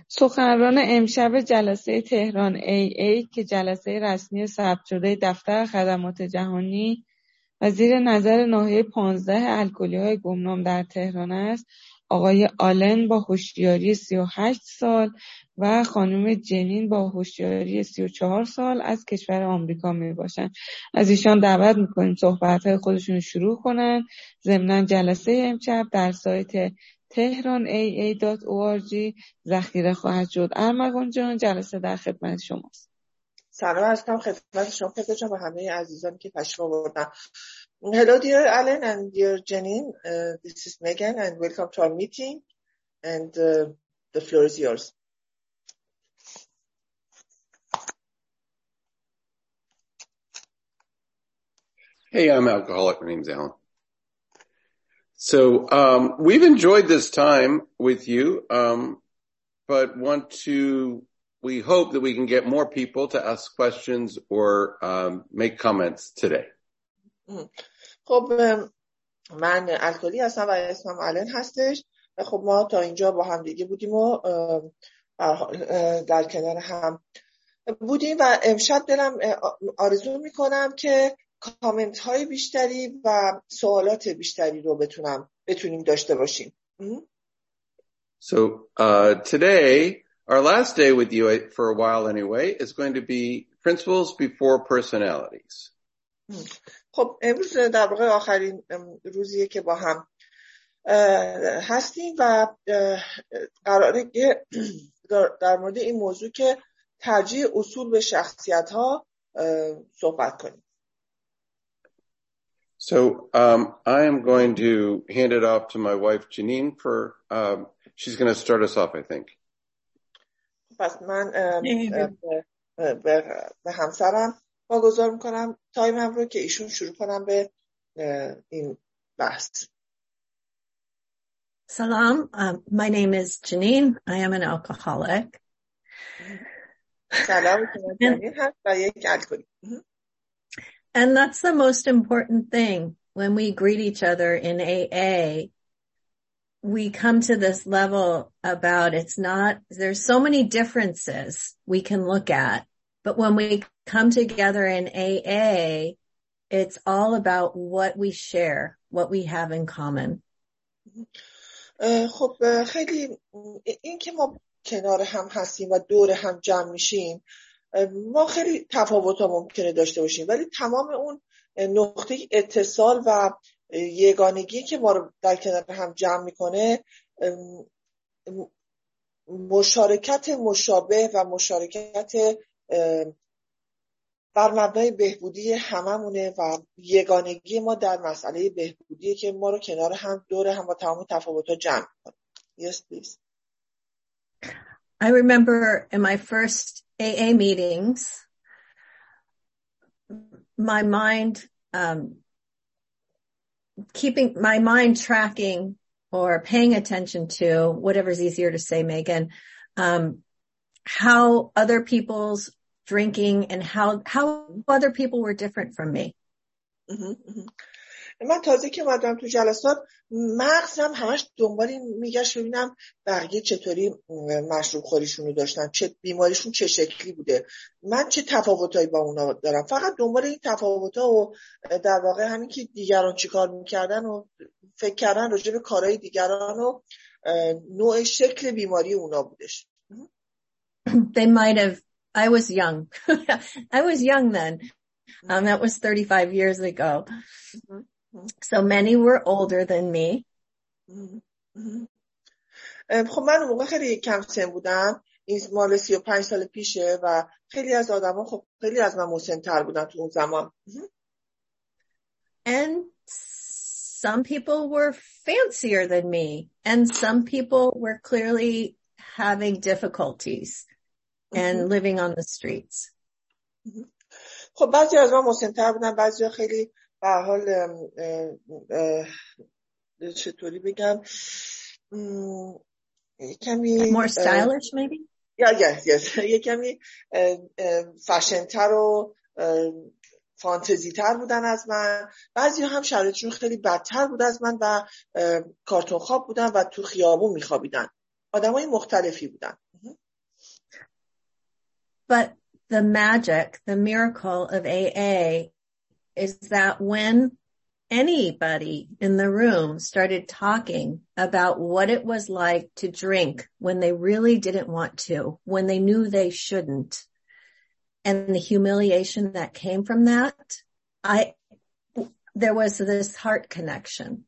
سخنران امشب جلسه تهران AA که جلسه رسمی ثبت شده دفتر خدمات جهانی و زیر نظر ناحیه 15 الکلی‌های گمنام در تهران است، آقای آلن با هوشیاری 38 سال و خانم جنین با هوشیاری 34 سال از کشور آمریکا میباشند. از ایشان دعوت میکنیم صحبت‌های خودشون رو شروع کنن. ضمناً جلسه امشب در سایت tehranaa.org ذخیره خواهد شد. ارمغان جان، جلسه در خدمت شماست. سلام هستم خدمت شما و همه عزیزانی که تشریف آوردن. Hello dear Alan and dear Janine, this is Megan and welcome to our meeting and the floor is yours. Hey, I'm alcoholic. My name's Alan. So we've enjoyed this time with you, but we hope that we can get more people to ask questions or make comments today. خب من الکلی هستم و اسمم آلن هستش و خب ما تا اینجا با هم دیگه بودیم و در کنار هم بودیم و امشب دلم آرزو میکنم که کامنت های بیشتری و سوالات بیشتری رو بتونیم داشته باشیم. So today, our last day with you for a while anyway, is going to be principles before personalities. خب امروز در واقع آخرین روزیه که با هم هستیم و قراره که در مورد این موضوع که ترجیح اصول به شخصیت ها صحبت کنیم. So I am going to hand it off to my wife Janine for she's going to start us off, I think. پس من به همسرم واگذار میکنم تایمم رو که ایشون شروع کنم به این بحث. Salam, my name is Janine. I am an alcoholic. سلام، جنین هست و یک الکلی. And that's the most important thing. When we greet each other in AA, we come to this level about there's so many differences we can look at. But when we come together in AA, it's all about what we share, what we have in common. خب خیلی این که ما کنار هم هستیم و دور هم جمع میشیم، ما خیلی تفاوت‌ها ممکنه داشته باشیم، ولی تمام اون نقطه اتصال و یگانگی که ما رو در کنار هم جمع میکنه مشارکت مشابه و مشارکت بر مبنای بهبودی هممونه و یگانگی ما در مسئله بهبودیه که ما رو کنار هم دور هم با تمام تفاوت‌ها جمع میکنه. Yes, please. I remember in my first AA meetings, my mind tracking or paying attention to whatever's easier to say, Megan, how other people's drinking and how other people were different from me. من تازه که اومدم تو جلسات مغزم همش دنبال میگشت ببینم بقیه چطوری مشروب خوریشونو داشتن، چه بیماریشون چه شکلی بوده، من چه تفاوتایی با اونا دارم. فقط دنبال این تفاوت‌ها و در واقع همین که دیگران چیکار میکردن و فکر کردن راجع به کارهای دیگران و نوع شکل بیماری اونا بودش. I was young. I was young then. That was 35 years ago. So many were older than me. خب من اون موقع خیلی کم سن بودم. این مال 35 سال پیشه و خیلی از آدما خب خیلی از من مسن‌تر بودن تو اون زمان. And some people were fancier than me and some people were clearly having difficulties and living on the streets. خب بعضی از ما مسن‌تر بودن، بعضی خیلی به حال چطوری بگم کمی more stylish maybe. Yes. یه کمی فشن‌تر و فانتزی‌تر بودن از من. بعضی هم شرایطشون خیلی بدتر بود از من و کارتون خواب بودن و تو خیابون میخوابیدن. آدمای مختلفی بودن. But the magic, the miracle of AA is that when anybody in the room started talking about what it was like to drink when they really didn't want to, when they knew they shouldn't, and the humiliation that came from that, there was this heart connection.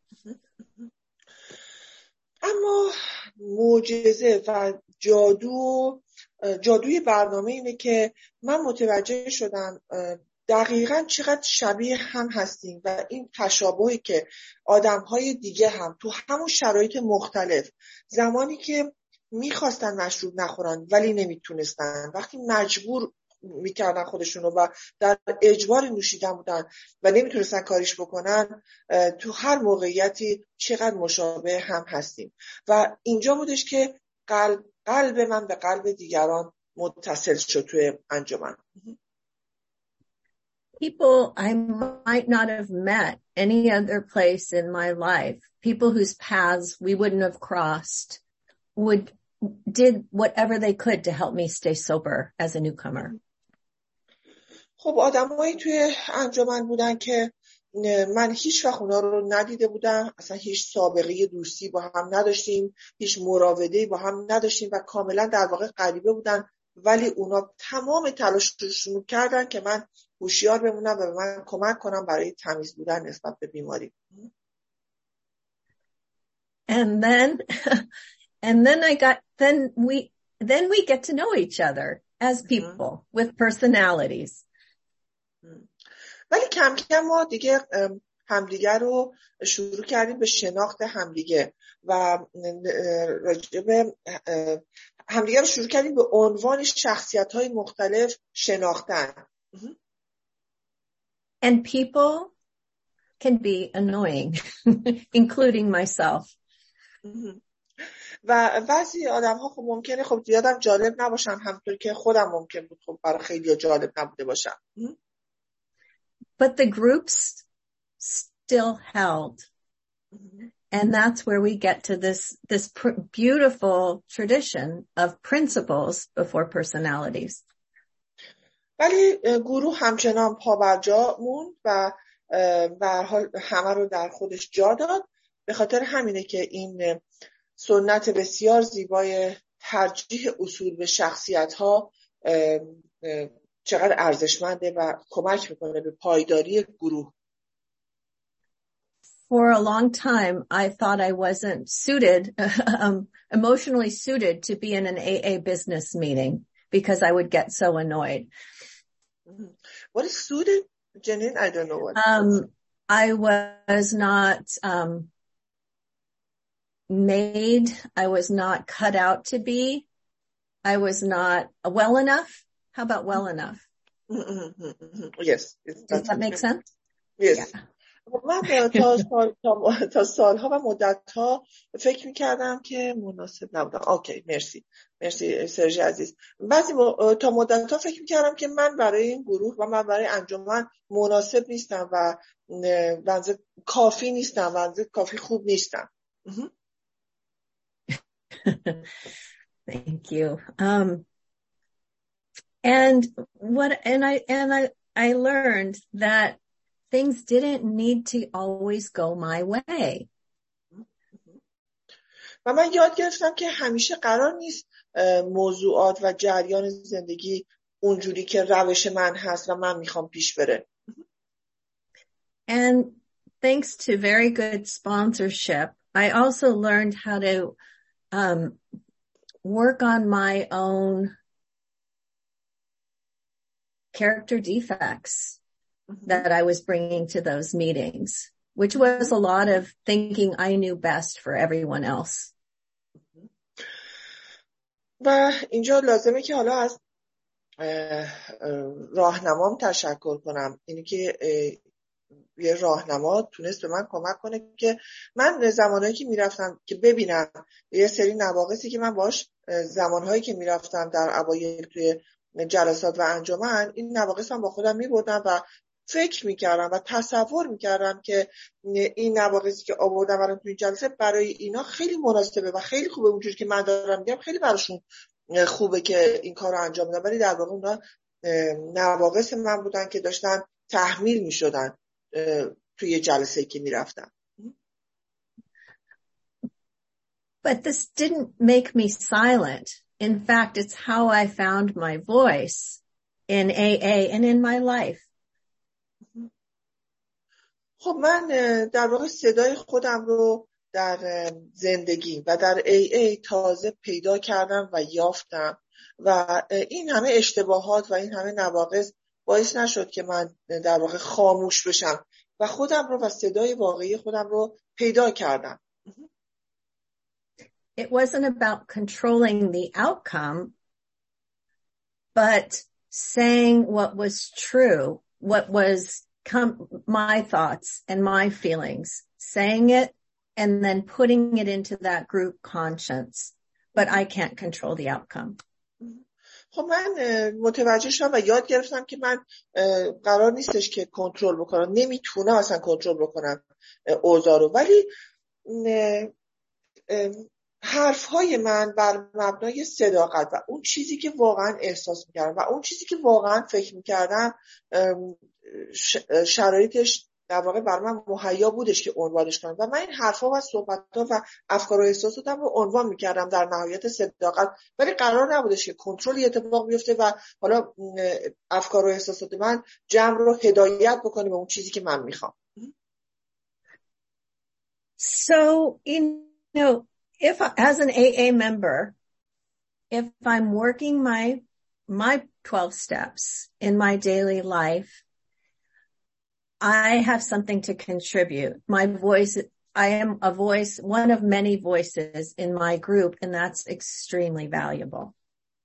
اما معجزه و جادوی برنامه اینه که من متوجه شدم دقیقاً چقدر شبیه هم هستیم و این تشابهی که آدم‌های دیگه هم تو همون شرایط مختلف زمانی که میخواستن مشروب نخورن ولی نمیتونستن، وقتی مجبور میکردن خودشونو و در اجبار نوشیدن بودن و نمیتونستن کاریش بکنن، تو هر موقعیتی چقدر مشابه هم هستیم و اینجا بودش که قلب من به قلب دیگران متصل شد توی انجمن. People I might not have met any other place in my life, people whose paths we wouldn't have crossed, did whatever they could to help me stay sober as a newcomer. خب آدمایی توی انجمن بودن که من هیچ وقت اونا رو ندیده بودم، اصلا هیچ سابقه دوستی با هم نداشتیم، هیچ مراوده‌ای با هم نداشتیم و کاملا در واقع غریبه بودن، ولی اونا تمام تلاششون کردن که من هوشیار بمونم و به من کمک کنم برای تمیز بودن نسبت به بیماری. And then we get to know each other as people with personalities. ولی کم کم ما دیگه همدیگه رو شروع کردیم به شناخت همدیگه و راجب همدیگه رو شروع کردیم به عنوان شخصیت‌های مختلف شناختن. And people can be annoying, including myself. و بعضی آدم‌ها خب ممکنه خب زیادم جالب نباشن، همونطور که خودم ممکن بود خب برای خیلی جالب نبوده باشم. But the groups still held. And that's where we get to this beautiful tradition of principles before personalities. ولی گروه همچنان پابرجا موند و به هر حال همه رو در خودش جا داد. به خاطر همینه که این سنت بسیار زیبای ترجیح اصول به شخصیت‌ها چقدر ارزشمنده و کمک میکنه به پایداری گروه. For a long time, I thought I wasn't suited, emotionally suited to be in an AA business meeting because I would get so annoyed. What is suited, Janine? I don't know what. I was not made. I was not cut out to be. I was not well enough. How about well enough? Yes. Does that make sense? Yes. Yeah. من تا سالها و مدتها فکر میکردم که مناسب نبودم. اوکی، مرسی سرژی عزیز. تا مدتها فکر میکردم که من برای این گروه و من برای انجمن مناسب نیستم و بنظر کافی نیستم، بنظر کافی خوب نیستم. Thank you. And I learned that things didn't need to always go my way. و من یاد گرفتم که همیشه قرار نیست موضوعات و جریان زندگی اونجوری که روش من هست و من میخوام پیش بره. And thanks to very good sponsorship, I also learned how to work on my own character defects that I was bringing to those meetings, which was a lot of thinking I knew best for everyone else. و اینجا لازمه که حالا از راهنمام تشکر کنم. اینی که یه راهنما تونست به من کمک کنه که من زمانهایی که میرفتم که ببینم یه سری نواقصی که من باش زمانهایی که میرفتم در اوایل توی جلسات و انجمن، این نواقص هم با خودم میبردم و فکر میکردم و تصور میکردم که این نواقصی که آوردم برام توی جلسه برای اینا خیلی مناسبه و خیلی خوبه، اونجوری که من دارم میگم خیلی براشون خوبه که این کار رو انجام بدن، ولی در واقع اونا نواقص من بودن که داشتن تحمیل می شدن توی جلسه که می رفتن. But this didn't make me silent. In fact, it's how I found my voice in AA and in my life. خب من در واقع صدای خودم رو در زندگی و در AA تازه پیدا کردم و یافتم و این همه اشتباهات و این همه نواقص باعث نشد که من در واقع خاموش بشم و خودم رو و صدای واقعی خودم رو پیدا کردم. It wasn't about controlling the outcome, but saying what was true, what was my thoughts and my feelings, saying it and then putting it into that group conscience. But I can't control the outcome. خب من متوجه شدم و یاد گرفتم که من قرار نیستش که کنترل بکنم، نمیتونم اصلا کنترل بکنم اوضاع رو، ولی حرفهای من بر مبنای صداقت و اون چیزی که واقعا احساس میکردم و اون چیزی که واقعا فکر میکردم شرایطش در واقع بر من مهیا بودش که عنوانش کنم و من این حرفها و صحبتها و افکار و احساساتم رو عنوان میکردم در نهایت صداقت، ولی قرار نبودش که کنترلی اتفاق بیفته و حالا افکار و احساسات من جمع رو هدایت بکنه به اون چیزی که من میخوام. So, if as an AA member, if I'm working my 12 steps in my daily life, I have something to contribute. My voice, I am a voice, one of many voices in my group, and that's extremely valuable.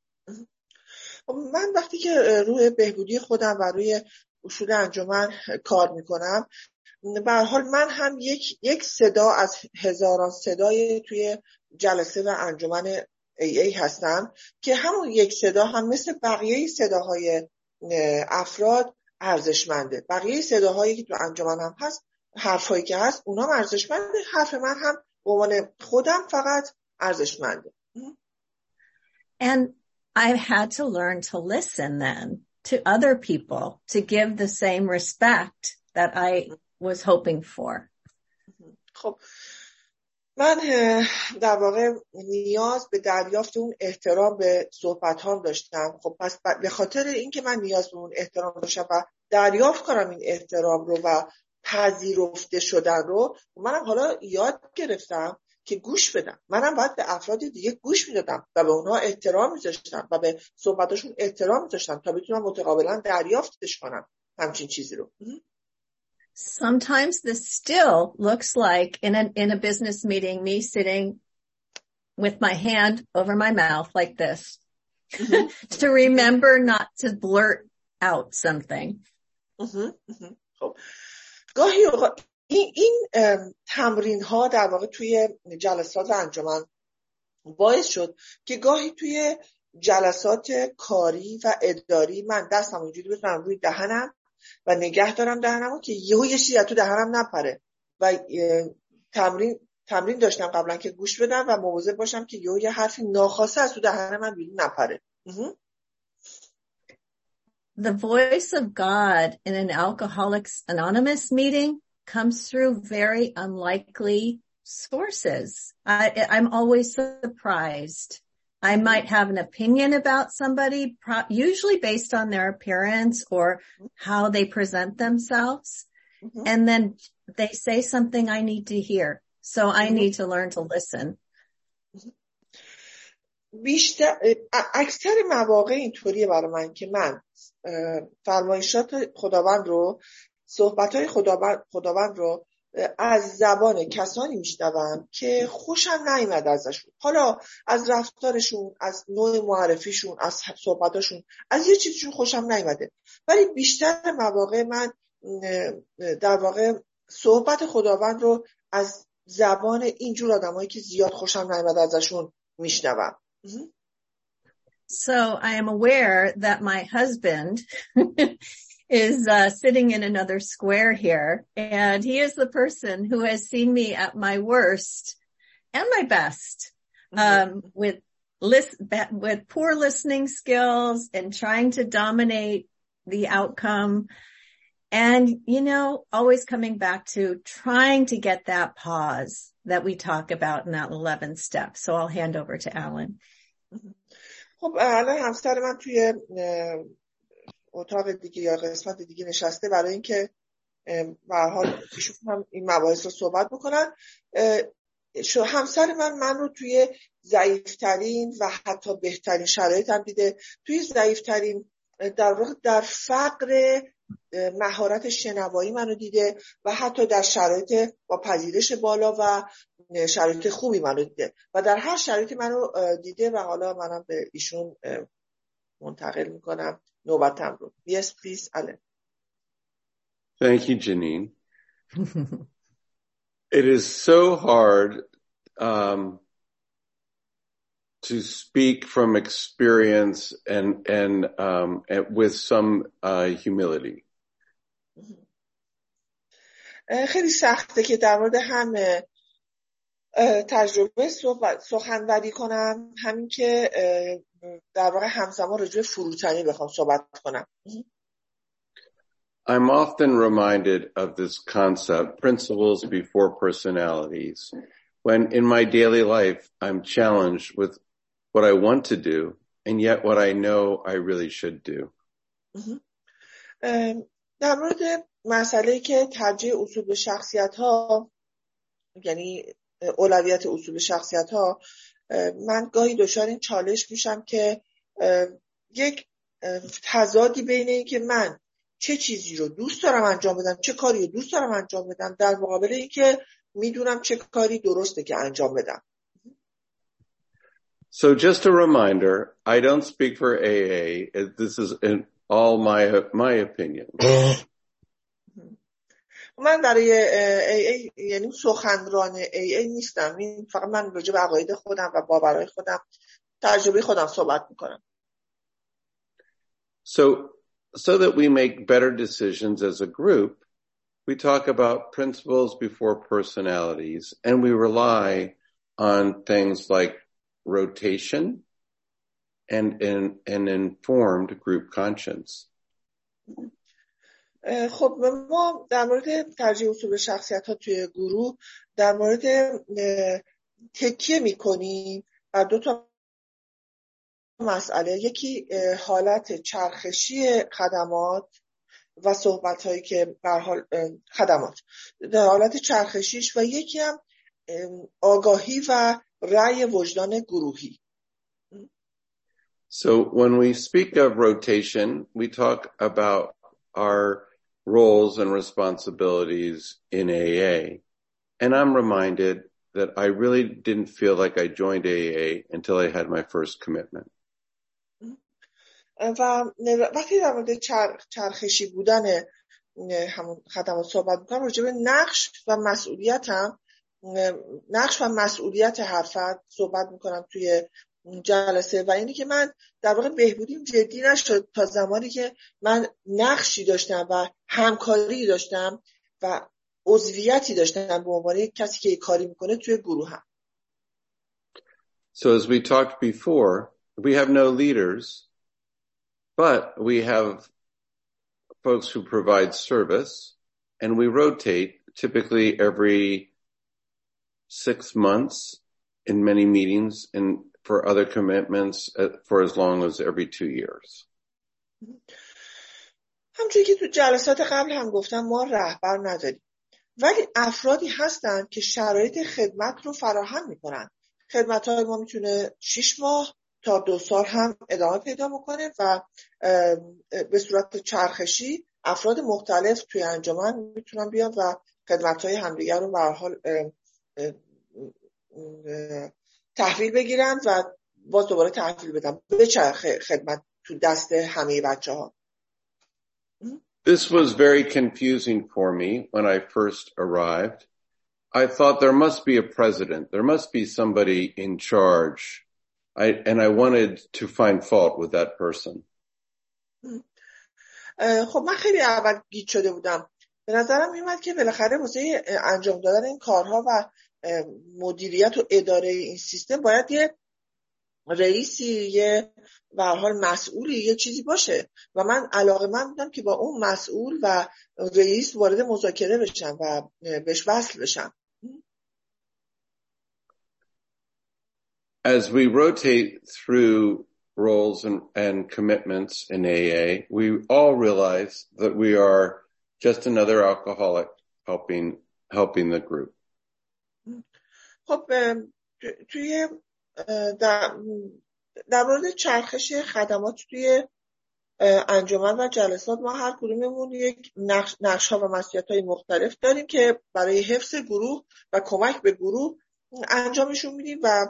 من وقتی که روی بهبودی خودم و روی اصول انجمن کار میکنم، به هر حال من هم یک صدا از هزاران صدای توی جلسه و انجمن AA هستم که همون یک صدا هم مثل بقیه صداهای افراد ارزشمنده. بقیه صداهایی که تو انجمن هم هست، حرفایی که هست، اونا هم ارزشمنده. حرف من هم به عنوان خودم فقط ارزشمنده. And I've had to learn to listen then to other people to give the same respect that I was hoping for. خب من در واقع نیاز به دریافت اون احترام به صحبت هام داشتم. خب پس به خاطر اینکه من نیاز به اون احترام داشتم و دریافت کنم این احترام رو و پذیرفته شدن رو، منم حالا یاد گرفتم که گوش بدم. منم باید به افراد دیگه گوش میدادم و به اونها احترام میذاشتم و به صحبتاشون احترام میذاشتم تا بتونم متقابلا دریافتش کنم همچین چیزی رو. Sometimes this still looks like in a business meeting, me sitting with my hand over my mouth like this to remember not to blurt out something. خب گاهی این تمرین ها در واقع توی جلسات انجمن باعث شد که گاهی توی جلسات کاری و اداری من دستم اینجوری بزنم روی دهنم و نگه دارم دهنمو که یه چیزی از تو دهنم نپره و تمرین داشتم قبلا که گوش بدم و مواظب باشم که یه حرفی ناخواسته از تو دهن من بیرون نپره. The voice of God in an Alcoholics Anonymous meeting comes through very unlikely sources. I'm always surprised. I might have an opinion about somebody, usually based on their appearance or how they present themselves. And then they say something I need to hear. So I need to learn to listen. اکثر مواقع اینطوریه برای من که من فرمایشات خداوند رو، صحبتهای خداوند رو از زبان کسانی میشنوم که خوشم نیامد ازشون، حالا از رفتارشون، از نوع معرفیشون، از صحبتاشون، از یه چیزشون خوشم نیامده، ولی بیشتر مواقع من در واقع صحبت خداوند رو از زبان اینجور آدمایی که زیاد خوشم نیامد ازشون میشنوم. So I am aware that my husband is sitting in another square here, and he is the person who has seen me at my worst and my best, with with poor listening skills and trying to dominate the outcome. And, always coming back to trying to get that pause that we talk about in that 11th step. So I'll hand over to Alan. خب الان همسر من توی اتاق دیگه یا قسمت دیگه نشسته برای اینکه به هر حال ایشون هم این مباحث رو صحبت بکنن. همسر من رو توی ضعیفترین و حتی بهترین شرایط هم دیده. توی ضعیفترین در واقع در فقر مهارت شنوایی منو دیده و حتی در شرایط با پذیرش بالا و شرایط خوبی منو دیده و در هر شرایطی منو دیده و حالا منم به ایشون منتقل میکنم نوبتم رو. Yes, please, Alan. Thank you, Janine. It is so hard to speak from experience and with some humility. خیلی سخته که در مورد هم تجربه سخنوری کنم، همین که در واقع همزمان راجع به فروتنی بخوام صحبت کنم. I'm often reminded of this concept, principles before personalities, when in my daily life I'm challenged with what I want to do and yet what I know I really should do. در مورد مسئله که ترجیح اصول به شخصیت ها، یعنی اولویت اصول به شخصیت ها، من گاهی دچار این چالش میشم که یک تضادی بین این که من چه چیزی رو دوست دارم انجام بدم، چه کاری رو دوست دارم انجام بدم، در مقابل این که میدونم چه کاری درسته که انجام بدم. So just a reminder, I don't speak for AA. This is all my opinion. من برای AA یعنی سخنران AA نیستم. این فقط من راجع به عقاید خودم و باورهای خودم، تجربه خودم صحبت میکنم. So that we make better decisions as a group, we talk about principles before personalities, and we rely on things like rotation and an informed group conscience. خب ما در مورد ترجیح اصول شخصیت ها توی گروه در مورد تکیه میکنیم بر دو تا مسئله. یکی حالت چرخشی خدمات و صحبت هایی که به هر حال خدمات در حالت چرخشیش و یکی هم آگاهی و رأی وجدان گروهی. So when we speak of rotation, we talk about our roles and responsibilities in AA. And I'm reminded that I really didn't feel like I joined AA until I had my first commitment. و وقتی در مورد چرخشی بودن همون خدمات صحبت میکنم، راجع به نقش و مسئولیت هر فرد صحبت میکنم توی جلسه و اینی که من در واقع بهبودیم جدی نشد تا زمانی که من نقشی داشتم و همکاری داشتم و عضویتی داشتم به عنوان کسی که کاری میکنه توی گروه هم. So as we talked before, we have no leaders, but we have folks who provide service, and we rotate typically every 6 months in many meetings and for other commitments for as long as every 2 years. همچون که تو جلسات قبل هم گفتم ما رهبر نداریم، ولی افرادی هستن که شرایط خدمت رو فراهم میکنن. خدمت‌های ما میتونه 6 ماه تا 2 سال هم ادامه پیدا بکنه و به صورت چرخشی افراد مختلف توی انجمن میتونن بیان و خدمت‌های همدیگر رو به هر حال تحویل بگیرن و باز دوباره تحویل بدن به خدمت تو دست همه بچه‌ها. This was very confusing for me when I first arrived. I thought there must be a president. There must be somebody in charge. And I wanted to find fault with that person. خب من خیلی اول گیج شده بودم. به نظرم میومد که بالاخره واسه انجام دادن این کارها و مدیریت و اداره این سیستم باید یه رئیسی، یه به هر حال مسئولی، یه چیزی باشه و من علاقه‌مند بودم که با اون مسئول و رئیس وارد مذاکره بشم و بهش وصل بشم. As we rotate through roles and commitments in AA, we all realize that we are just another alcoholic helping the group. خب توی در مورد چرخش خدمات توی انجمن و جلسات ما هر کدوممون یک نقش‌ها و مسئولیت‌های مختلف داریم که برای حفظ گروه و کمک به گروه انجامشون میدیم و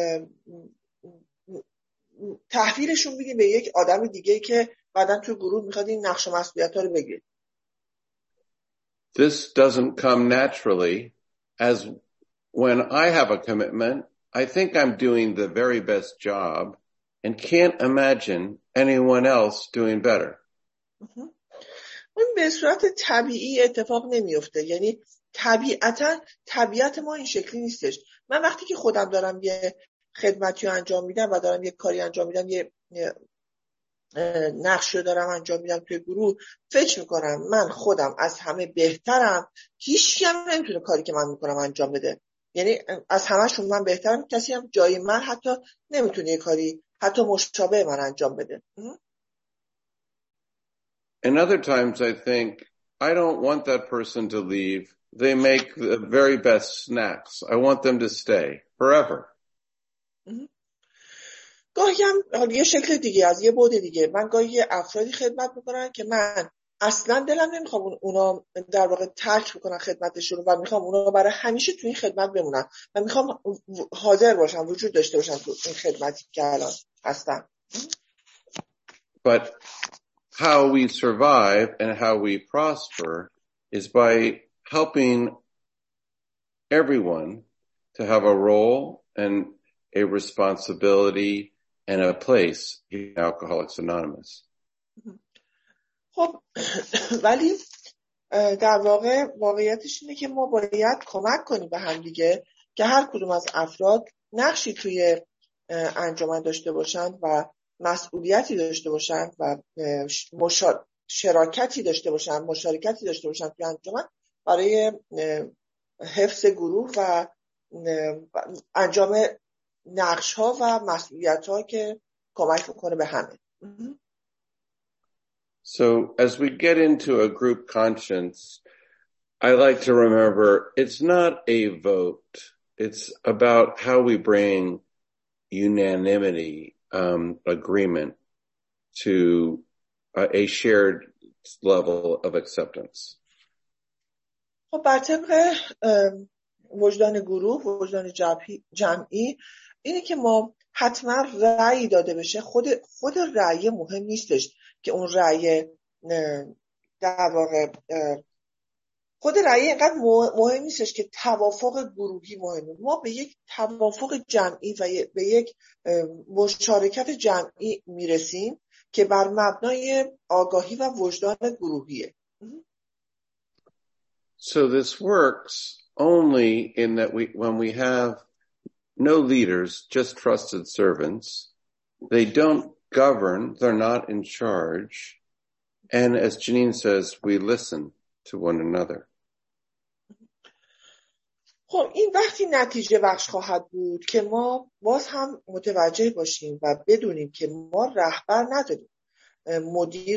تحویلشون میدیم به یک آدم دیگه که بعداً توی گروه میخواد این نقش و مسئولیت‌ها رو بگیره. This doesn't come naturally, as when I have a commitment, I think I'm doing the very best job and can't imagine anyone else doing better. اون به صورت طبیعی اتفاق نمیفته. یعنی طبیعت ما این شکلی نیستش. من وقتی که خودم دارم یه خدمتی رو انجام میدم و دارم یه کاری انجام میدم، یه نقش رو دارم انجام میدم توی گروه، فکر میکنم من خودم از همه بهترم، هیچ کم نمیتونه کاری که من میکنم انجام بده. یعنی از همه‌شون من بهترم، کسی هم جای من حتی نمیتونه یه کاری حتی مشابه من انجام بده. And other times I think, I don't want that person to leave. They make the very best snacks. I want them to stay forever. گاهی هم یه شکل دیگه، از یه بعد دیگه، من گاهی افرادی خدمت میکنن که من اصلا دلم نمیخوام اونا در واقع ترک بکنن خدمتشون و میخوام اونا برای همیشه تو این خدمت بمونن و میخوام حاضر باشن، وجود داشته باشن تو این خدمتی که الان هستن. But how we survive and how we prosper is by helping everyone to have a role and a responsibility and a place in Alcoholics Anonymous. خب ولی در واقع واقعیتش اینه که ما باید کمک کنیم به هم دیگه که هر کدوم از افراد نقشی توی انجمن داشته باشند و مسئولیتی داشته باشند و شراکتی داشته باشند، مشارکتی داشته باشند توی انجمن برای حفظ گروه و انجام نقش‌ها و مسئولیت‌ها که کمک میکنه به همه. So as we get into a group conscience, I like to remember it's not a vote. It's about how we bring unanimity, agreement to a shared level of acceptance. خب بر طبق وجدان گروه، وجدان جمعی، اینه که ما حتما رأی داده بشه. خود رأی مهم نیستش که اون رأی در واقع خود رأی اینقدر مهم نیستش که توافق گروهی مهمه. ما به یک توافق جمعی و به یک مشارکت جمعی میرسیم که بر مبنای آگاهی و وجدان گروهیه. So this works only in that when we have no leaders, just trusted servants, they don't govern, they're not in charge, and as Janine says, we listen to one another. خب این وقتی نتیجه بخش خواهد بود که ما باز هم متوجه باشیم و بدونیم که ما رهبر نداریم. مدیریت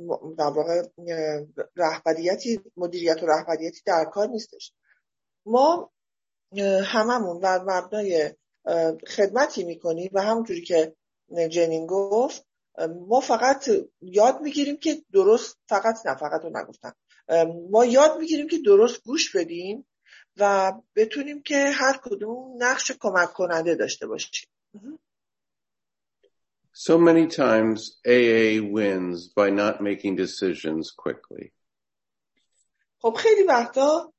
و رهبریتی در کار نیستش. ما هممون بر مبنای خدمتی میکنیم و همونجوری که جنین گفت ما فقط یاد میگیریم که ما یاد میگیریم که درست گوش بدیم و بتونیم که هر کدوم نقش کمک کننده داشته باشیم. So many times AA wins by not making decisions quickly. خب خیلی وقتا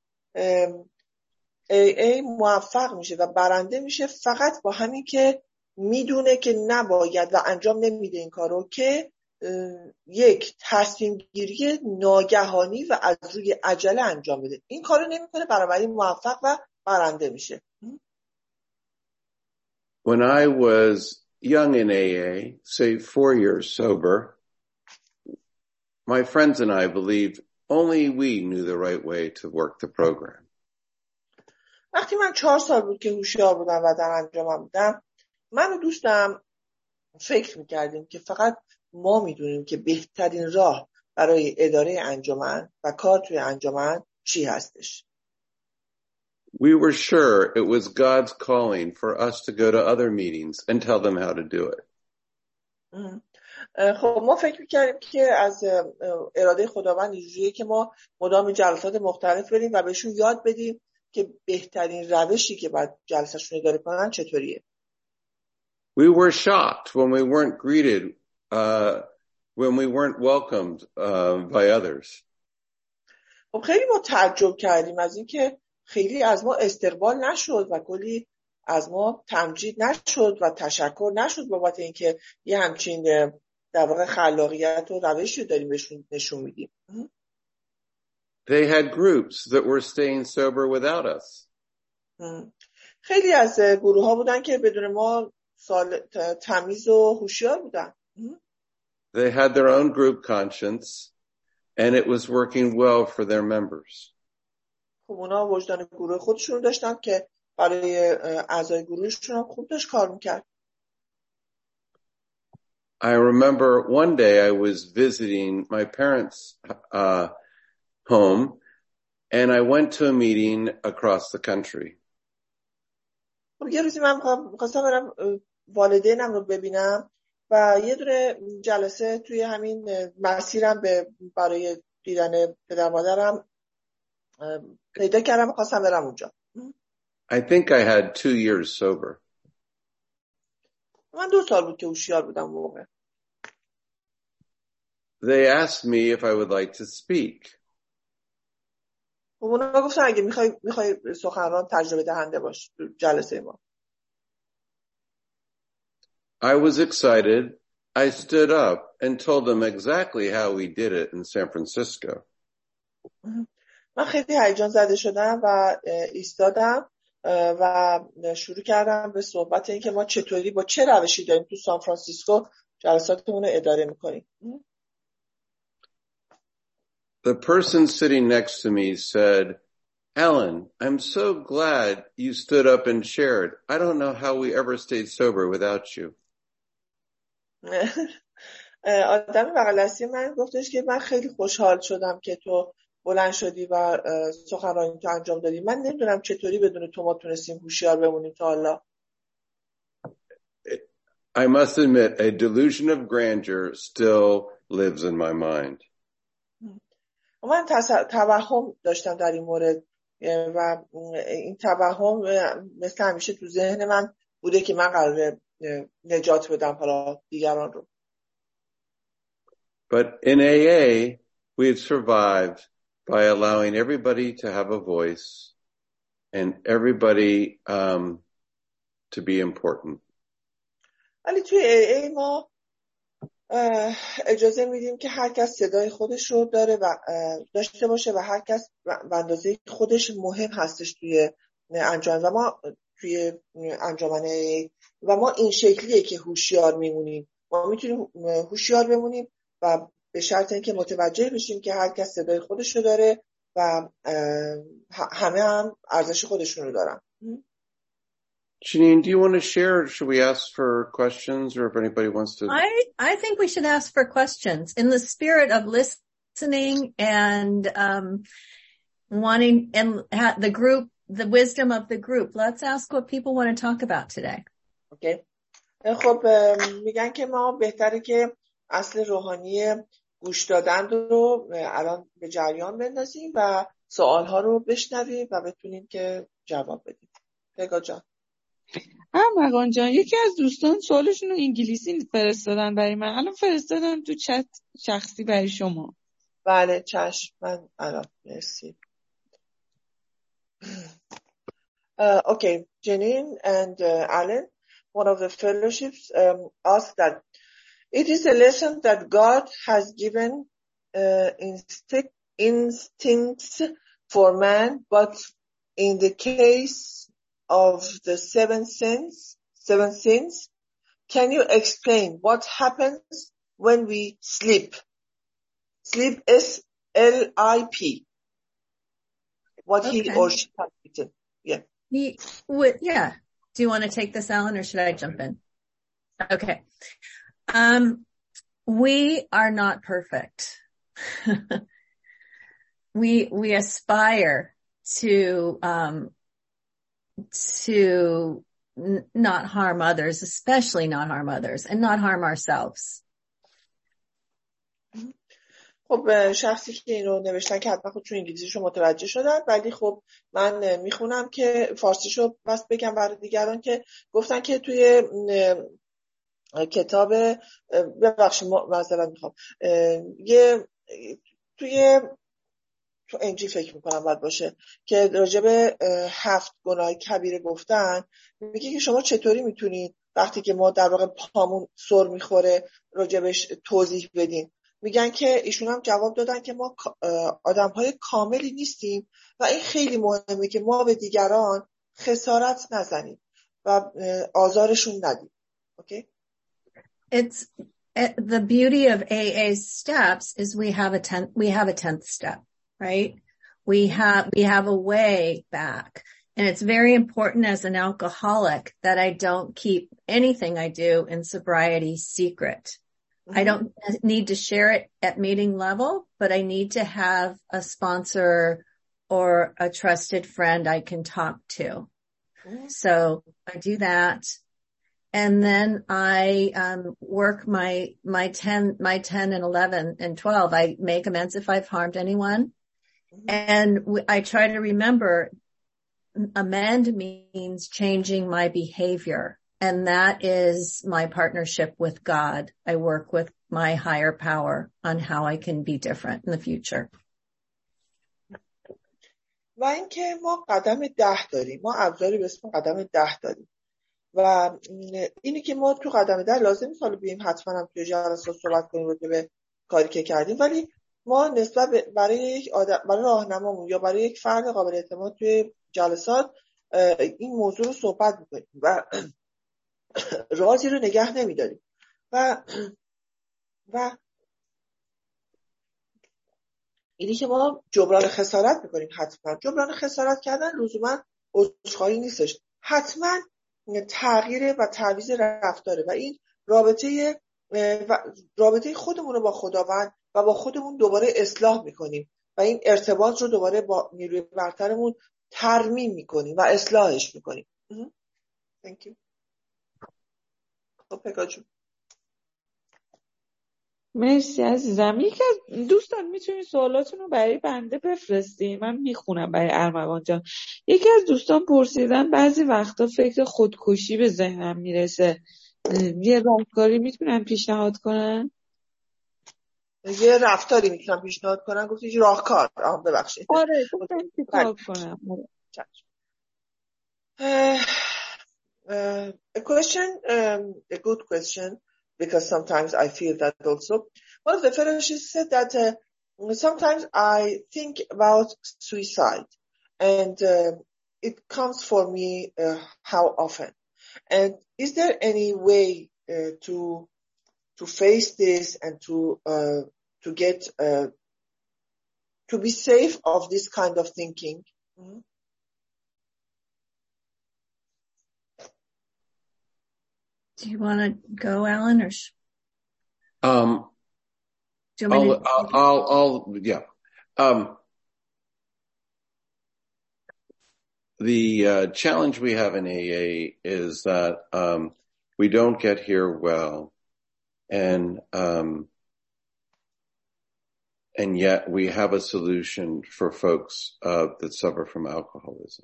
AA موفق میشه و برنده میشه فقط با همین که میدونه که نباید و انجام نمیده این کارو، که یک تصمیم گیری ناگهانی و از روی عجله انجام بده. این کارو نمیکنه، بنابراین موفق و برنده میشه. When I was young in AA, say 4 years sober, my friends and I believed only we knew the right way to work the program. وقتی من 4 سال بود که هوشیار بودم و در انجامم بودم، من و دوستم فکر میکردیم که فقط ما میدونیم که بهترین راه برای اداره انجمن و کار توی انجمن چی هستش. We were sure it was God's calling for us to go to other meetings and tell them how to do it. خب ما فکر میکردیم که از اراده خداوند اینجوریه که ما مدام جلسات مختلف بریم و بهشون یاد بدیم که بهترین روشی که باید جلسه‌شون اداره کنن چطوریه. We were shocked when we weren't greeted, when we weren't welcomed by others. خب خیلی ما تعجب کردیم از اینکه خیلی از ما استقبال نشد و کلی از ما تمجید نشد و تشکر نشد بابت اینکه یه همچین در واقع خلاقیت و روشی داریم بهشون نشون میدیم. They had groups that were staying sober without us. خیلی از گروه ها بودن که بدون ما تمیز و هوشیار بودن. They had their own group conscience and it was working well for their members. خب اونا وجدان گروه خودشون داشتن که برای اعضای گروهشون هم خوب داشت کار میکرد. I remember one day I was visiting my parents' home and I went to a meeting across the country. خب یه روزی من خواستم برم والدینم رو ببینم و یه دونه جلسه توی همین مسیرم برای دیدن پدر مادرم پیدا کردم و خواستم برم اونجا. I think I had 2 years sober. من 2 سال بود که هوشیار بودم موقع. They asked me if I would like to speak. اونا گفتن اگه میخوای سخنران تجربه دهنده باش تو جلسه ما. I was excited. I stood up and told them exactly how we did it in San Francisco. من خیلی هیجان زده شدم و ایستادم و شروع کردم به صحبت این که ما چطوری با چه روشی داریم تو سان فرانسیسکو جلساتمون رو اداره میکنیم. The person sitting next to me said, Alan, I'm so glad you stood up and shared. I don't know how we ever stayed sober without you. آدم بغل دستی من گفتش که من خیلی خوشحال شدم که تو بلند شدی و سخنرانی تو انجام دادی. من نمیدونم چطوری بدون تو ما تونستیم هوشیار بمونیم تا حالا. I must admit, a delusion of grandeur still lives in my mind. من توهم داشتم در این مورد و این توهم مثل همیشه تو ذهن من بوده که من قراره نجات بدم حالا دیگران رو. But in AA, we had survived by allowing everybody to have a voice and everybody to be important. ولی توی AA ما اجازه میدیم که هر کس صدای خودش رو داره و داشته باشه و هر کس به اندازه خودش مهم هستش توی انجام و ما توی انجمن AA و ما این شکلیه که هوشیار میمونیم. ما میتونیم هوشیار بمونیم و به شرط اینکه متوجه بشیم که هر کس صدای خودش رو داره و همه هم ارزش خودشون رو دارن. Janine, do you want to share or should we ask for questions or if anybody wants to? I think we should ask for questions in the spirit of listening and wanting and the group, the wisdom of the group. Let's ask what people want to talk about today. Okay. خب میگن که ما بهتره که اصل روحانی گوش دادن رو الان به جریان بندازیم و سوالها رو بشنویم و بتونیم که جواب بدیم. پگا جان. ارمغان جان، یکی از دوستان سوالشون رو انگلیسی فرستادن برای من. الان فرستادم تو چت شخصی برای شما. بله چشم. من الان مرسی. Okay, Janine and Alan, one of the fellowships asked that it is a lesson that God has given instincts for man, but in the case of the seven sins, can you explain what happens when we sleep? Sleep, S-L-I-P. What he or she has written. Yeah. Yeah. Do you want to take this, Alan, or should I jump in? Okay. We are not perfect. We aspire to not harm others, especially not harm others, and not harm ourselves. خب شخصی که اینو نوشتن که حتما خودشون انگلیسیشو متوجه شدن، ولی خب من میخونم که فارسیشو بس بگم برای دیگران که گفتن که توی کتاب ببخشید معذرت میخوام تو انجیل فکر میکنم باید باشه که راجع به 7 گناه کبیره گفتن، میگه که شما چطوری میتونید وقتی که ما در واقع پامون سر میخوره راجبش توضیح بدین. میگن که ایشون هم جواب دادن که ما آدمهای کاملی نیستیم و این خیلی مهمه که ما به دیگران خسارت نزنیم و آزارشون ندیم. Okay? It's the beauty of AA's steps is we have a 10th step, right? We have a way back. And it's very important as an alcoholic that I don't keep anything I do in sobriety secret. Mm-hmm. I don't need to share it at meeting level, but I need to have a sponsor or a trusted friend I can talk to. Mm-hmm. So I do that. And then I work my 10 and 11 and 12. I make amends if I've harmed anyone. Mm-hmm. And I try to remember amend means changing my behavior. And that is my partnership with God. I work with my higher power on how I can be different in the future. و اینکه ما قدم 10 داریم. ما ابزاری به اسم قدم 10 داریم. و اینی که ما تو قدم 10 لازم نیست حالا بیایم حتما هم توی جلسات صحبت کنیم راجع به کاری که کردیم، ولی ما نسبت برای یک آدم، برای راهنمامون یا برای یک فرد قابل اعتماد توی جلسات این موضوع رو صحبت می‌کنیم و رازی رو نگه نمی‌داریم و اینی که ما جبران خسارت می‌کنیم. حتما جبران خسارت کردن لزوما عذرخواهی نیستش، حتما تغییر و تعویض رفتاره و این رابطه خودمون رو با خداوند و با خودمون دوباره اصلاح میکنیم و این ارتباط رو دوباره با نیروی برترمون ترمیم میکنیم و اصلاحش میکنیم. Thank you. خب مرسی عزیزم. یکی از دوستان میتونید سوالاتون رو برای بنده بفرستید، من میخونم برای ارمغان جان. یکی از دوستان پرسیدن بعضی وقتا فکر خودکشی به ذهنم میرسه، یه راهکاری میتونن پیشنهاد کنن؟ یه رفتاری میتونن پیشنهاد کنن؟ گفتی راهکار. ببخشید. آره گفتن چی کار کنم. A question, a good question, because sometimes I feel that also. One of the fellowships said that sometimes I think about suicide, and it comes for me how often. And is there any way to face this and to get to be safe of this kind of thinking? Mm-hmm. Do you want to go, Alan, or? Do you want me yeah. The challenge we have in AA is that we don't get here well, and yet we have a solution for folks that suffer from alcoholism.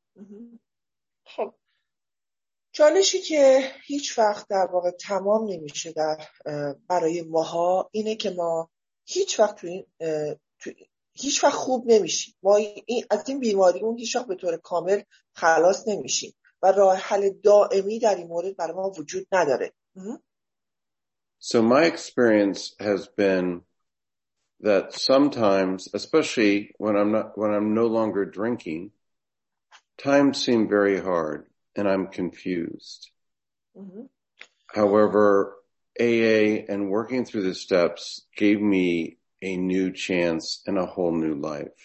خب چالشی که هیچ وقت در واقع تمام نمیشه برای ماها اینه که ما هیچ وقت هیچ وقت خوب نمیشیم. ما از این بیماریمون هیچ وقت به طور کامل خلاص نمیشیم و راه حل دائمی در این مورد برای ما وجود نداره. So my experience has been that sometimes, especially when I'm no longer drinking, times seem very hard and I'm confused. However, AA and working through the steps gave me a new chance and a whole new life.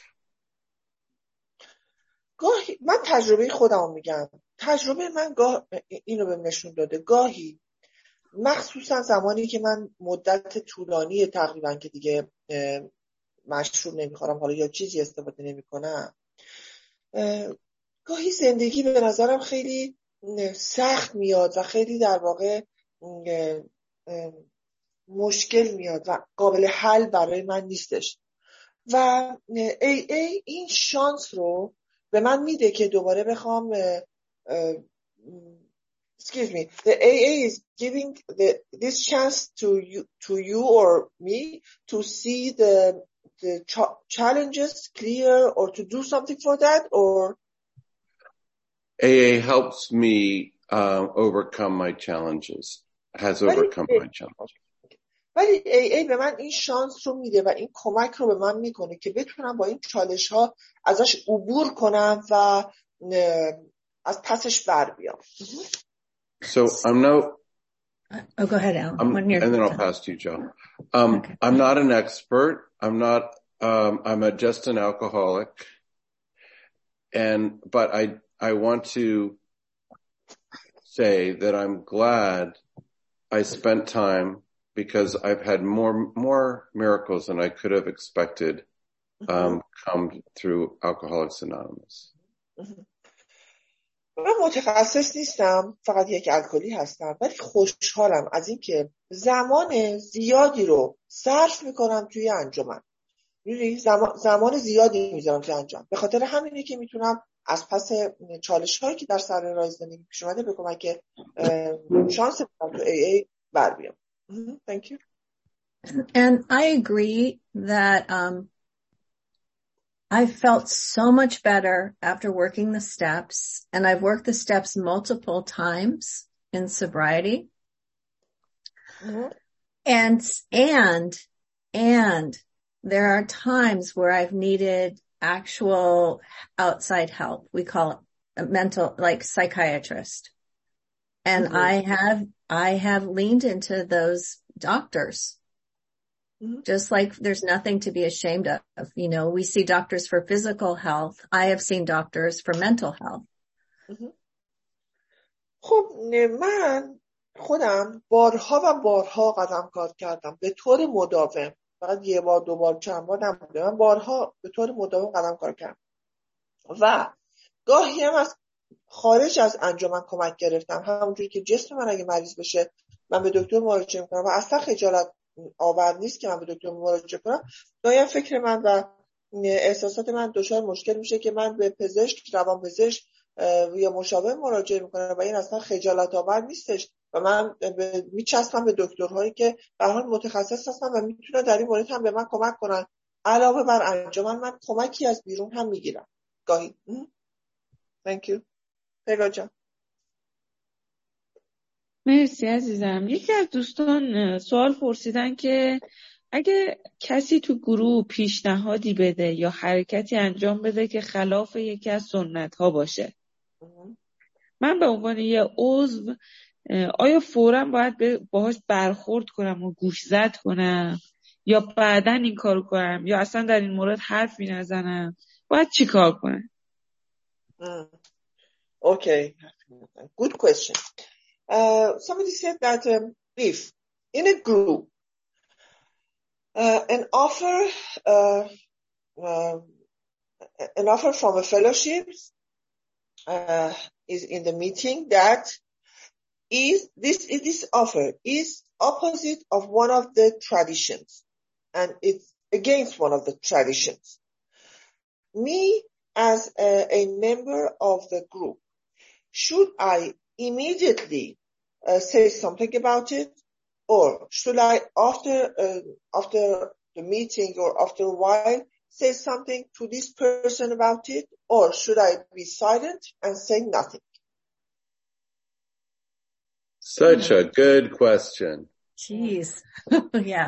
گاهی من تجربه خودم میگم. تجربه من اینو بهم نشون داده. گاهی مخصوصا زمانی که من مدت طولانی تقریبا که دیگه مشروب نمیخورم حالا یا چیزی استفاده نمیکنم، گاهی زندگی به نظرم خیلی سخت میاد و خیلی در واقع مشکل میاد و قابل حل برای من نیستش و AA این شانس رو به من میده که دوباره بخوام excuse me, the AA is giving this chance to you or me to see the challenges clear or to do something for that, or AA helps me overcome my challenges, has overcome my challenges. ولی AA به من این شانس رو میده و این کمک رو به من میکنه که بتونم با این چالش ها ازش عبور کنم و از پسش بر بیام. So I'm Oh, go ahead, Al. and then I'll pass to you, Joe. Okay. I'm not an expert. I'm just an alcoholic. But I want to say that I'm glad I spent time because I've had more miracles than I could have expected, come through Alcoholics Anonymous. من متخصص نیستم، فقط یک الکلی هستم، ولی خوشحالم از این که زمان زیادی رو صرف میکنم توی انجمن. زمان زیادی میذارم توی انجام. به خاطر همینه که میتونم از پس چالش هایی که در سر راه زندگی پیش اومده به کمک شانس تو AA بر بیام. Thank you. And I agree that I felt so much better after working the steps, and I've worked the steps multiple times in sobriety. Mm-hmm. And there are times where I've needed actual outside help. We call it a mental, like psychiatrist. And mm-hmm. I have leaned into those doctors. Mm-hmm. Just like there's nothing to be ashamed of. You know, we see doctors for physical health. I have seen doctors for mental health. Mm-hmm. خب من خودم بارها و بارها قدم کار کردم به طور مداوم. فقط یه بار دو بار چند بار نبوده. من بارها به طور مداوم قدم کار کردم. و گاهی هم از خارج از انجمن کمک گرفتم. همونجوری که جسم من اگه مریض بشه من به دکتر مراجعه میکنم و اصلا خجالت آور نیست که من به دکتر مراجعه کنم. گاهی فکر من و احساسات من دچار مشکل میشه که من به پزشک، روانپزشک یا مشاور مراجعه میکنم و این اصلا خجالت آور نیستش و من میچسبم به دکترهایی که به هر حال متخصص هستن و میتونن در این مورد هم به من کمک کنن. علاوه بر انجمن من کمکی از بیرون هم میگیرم گاهی. Thank you. پیگاه جان. مرسی عزیزم. یکی از دوستان سوال پرسیدن که اگه کسی تو گروه پیشنهادی بده یا حرکتی انجام بده که خلاف یکی از سنت ها باشه، من به عنوان یه عضو آیا فوراً باید باهاش برخورد کنم و گوشزد کنم یا بعداً این کارو کنم یا اصلا در این مورد حرفی نزنم؟ باید چی کار کنم؟ Okay, good question. Somebody said that if in a group an offer from a fellowship is in the meeting that this offer is opposite of one of the traditions and it's against one of the traditions. Me as a member of the group, should I immediately say something about it, or should I after the meeting or after a while say something to this person about it, or should I be silent and say nothing? Such a good question. Jeez. Yeah.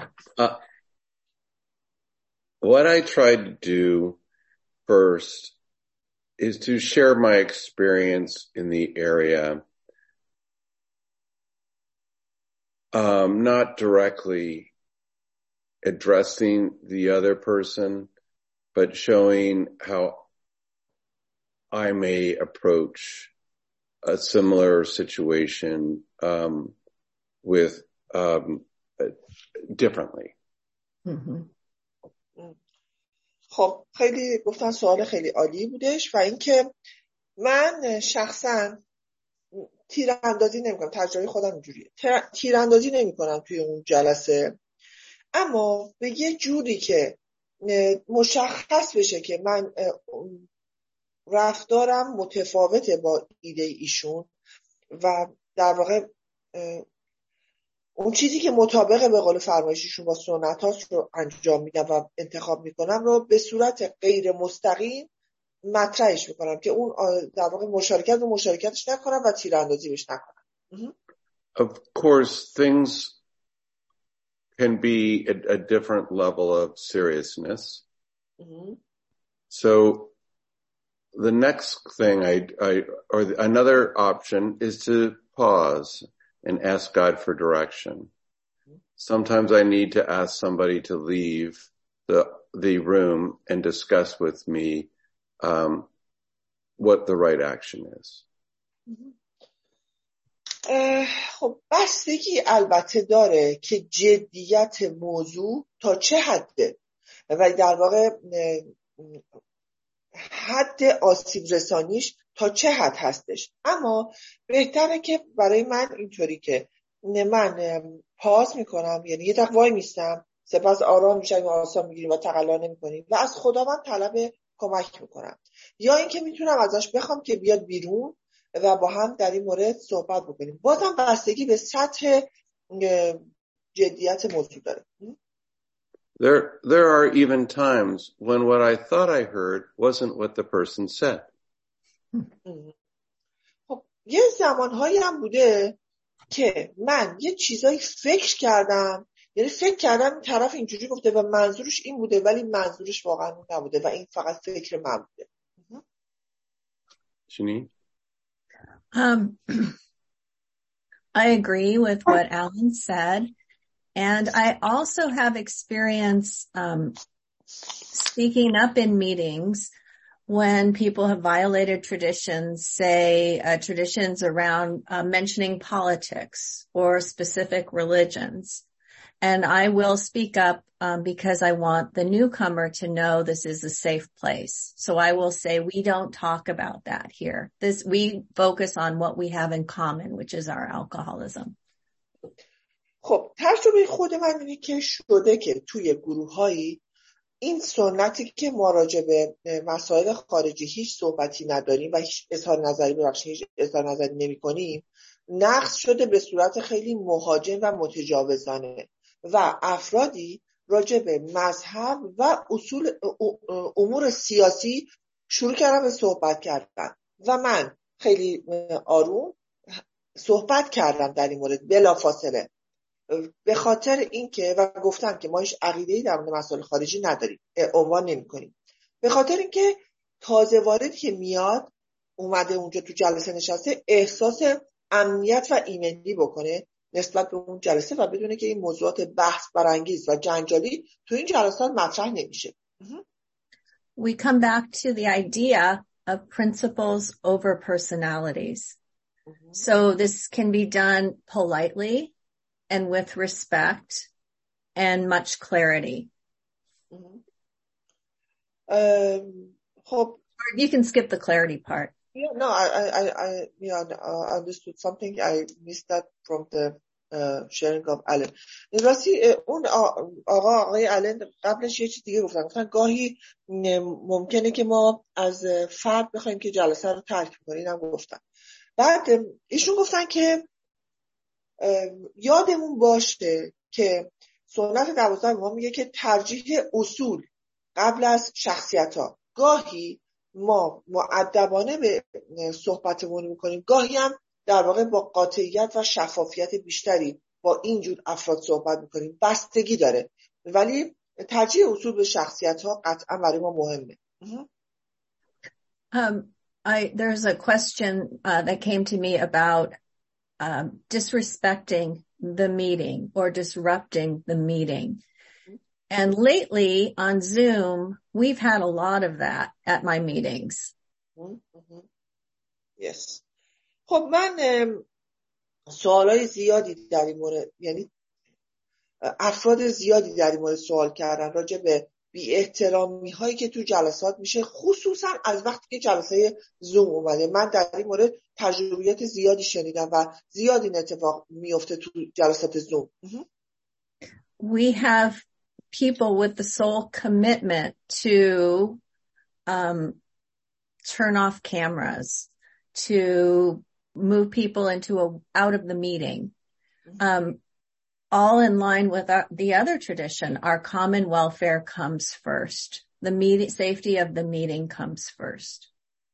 What I tried to do first is to share my experience in the area not directly addressing the other person, but showing how I may approach a similar situation with differently. خب خیلی گفتن سوال خیلی عالی بودش و اینکه من شخصا تیراندازی نمی‌کنم، تجربه خودم اینجوریه، تیراندازی نمی‌کنم توی اون جلسه، اما به یه جوری که مشخص بشه که من رفتارم متفاوته با ایده ایشون و در واقع اون چیزی که مطابق به قول فرمایششون با سنت‌هاش رو انجام میدم و انتخاب میکنم رو به صورت غیر مستقیم مطرحش میکنم که اون در واقع مشارکتش نکنم و تیراندازی بهش نکنم. Of course, things can be at a different level of seriousness. So the next thing or another option is to pause and ask God for direction. Sometimes I need to ask somebody to leave the room and discuss with me what the right action is. خب بستگی البته داره که جدیت موضوع تا چه حده و در واقع حد آسیب رسانیش تا چه حد هستش، اما بهتره که برای من اینطوری که من پاس میکنم، یعنی یه دقیقه وای میستم، سپس آرام میشم و آسان میگیریم و تقلا نمیکنیم و از خداوند طلب کمک میکنم، یا اینکه میتونم ازش بخوام که بیاد بیرون و با هم در این مورد صحبت بکنیم. بازم بستگی به سطح جدیت موضوع داره. There are even times when what I thought I heard wasn't what the person said. خب یه زمانهایی هم بوده که من یه چیزایی فکر کردم، یعنی فکر کردم این طرف اینجوری گفته و منظورش این بوده ولی منظورش واقعا اون نبوده و این فقط فکر من بوده. Janine? I agree with what Alan said. And I also have experience speaking up in meetings when people have violated traditions, say traditions around mentioning politics or specific religions. And I will speak up because I want the newcomer to know this is a safe place. So I will say we don't talk about that here. We focus on what we have in common, which is our alcoholism. خب تجربه خود من اینه که شده که توی گروه‌هایی این سنتی که ما راجع به مسائل خارجی هیچ صحبتی نداریم و هیچ اظهار نظری نمی‌کنیم نقض شده به صورت خیلی مهاجم و متجاوزانه و افرادی راجع به مذهب و امور سیاسی شروع کردن به صحبت کردن و من خیلی آروم صحبت کردم در این مورد بلافاصله به خاطر اینکه و گفتم که ما هیچ عقیده‌ای در مورد مسائل خارجی نداریم، عنوان نمی‌کنیم، به خاطر اینکه تازه واردی که میاد اومده اونجا تو جلسه نشسته احساس امنیت و ایمنی بکنه نسبت به اون جلسه و بدونه که این موضوعات بحث برانگیز و جنجالی تو این جلسات مطرح نمیشه. We come back to the idea of principles over personalities. So this can be done politely and with respect and much clarity. You can skip the clarity part. Yeah, no, I understood something. I missed that from the sharing of Alan. راستی اون آقای آلن قبلش یه چیز دیگه گفتن گاهی ممکنه که ما از فرد بخوایم که جلسه رو ترک کنیم، هم گفتن. بعد ایشون گفتن که یادمون باشه که سنت 12 ما میگه که ترجیح اصول قبل از شخصیت ها. گاهی ما مؤدبانه به صحبتمون میکنیم، گاهی هم در واقع با قاطعیت و شفافیت بیشتری با اینجور افراد صحبت میکنیم. بستگی داره، ولی ترجیح اصول به شخصیت ها قطعا برای ما مهمه. There's a question that came to me about disrespecting the meeting or disrupting the meeting. And lately on Zoom, we've had a lot of that at my meetings. Yes. خب من سوالای زیادی در این مورد، یعنی افراد زیادی در این مورد سوال کردن راجع به بی احترامی هایی که تو جلسات میشه، خصوصا از وقتی که جلسه زوم اومده. من در این مورد تجربیات زیادی شنیدم و زیاد این اتفاق میفته تو جلسات زوم. We have people with the sole commitment to turn off cameras, to move people out of the meeting. All in line with the other tradition, our common welfare comes first. The safety of the meeting comes first.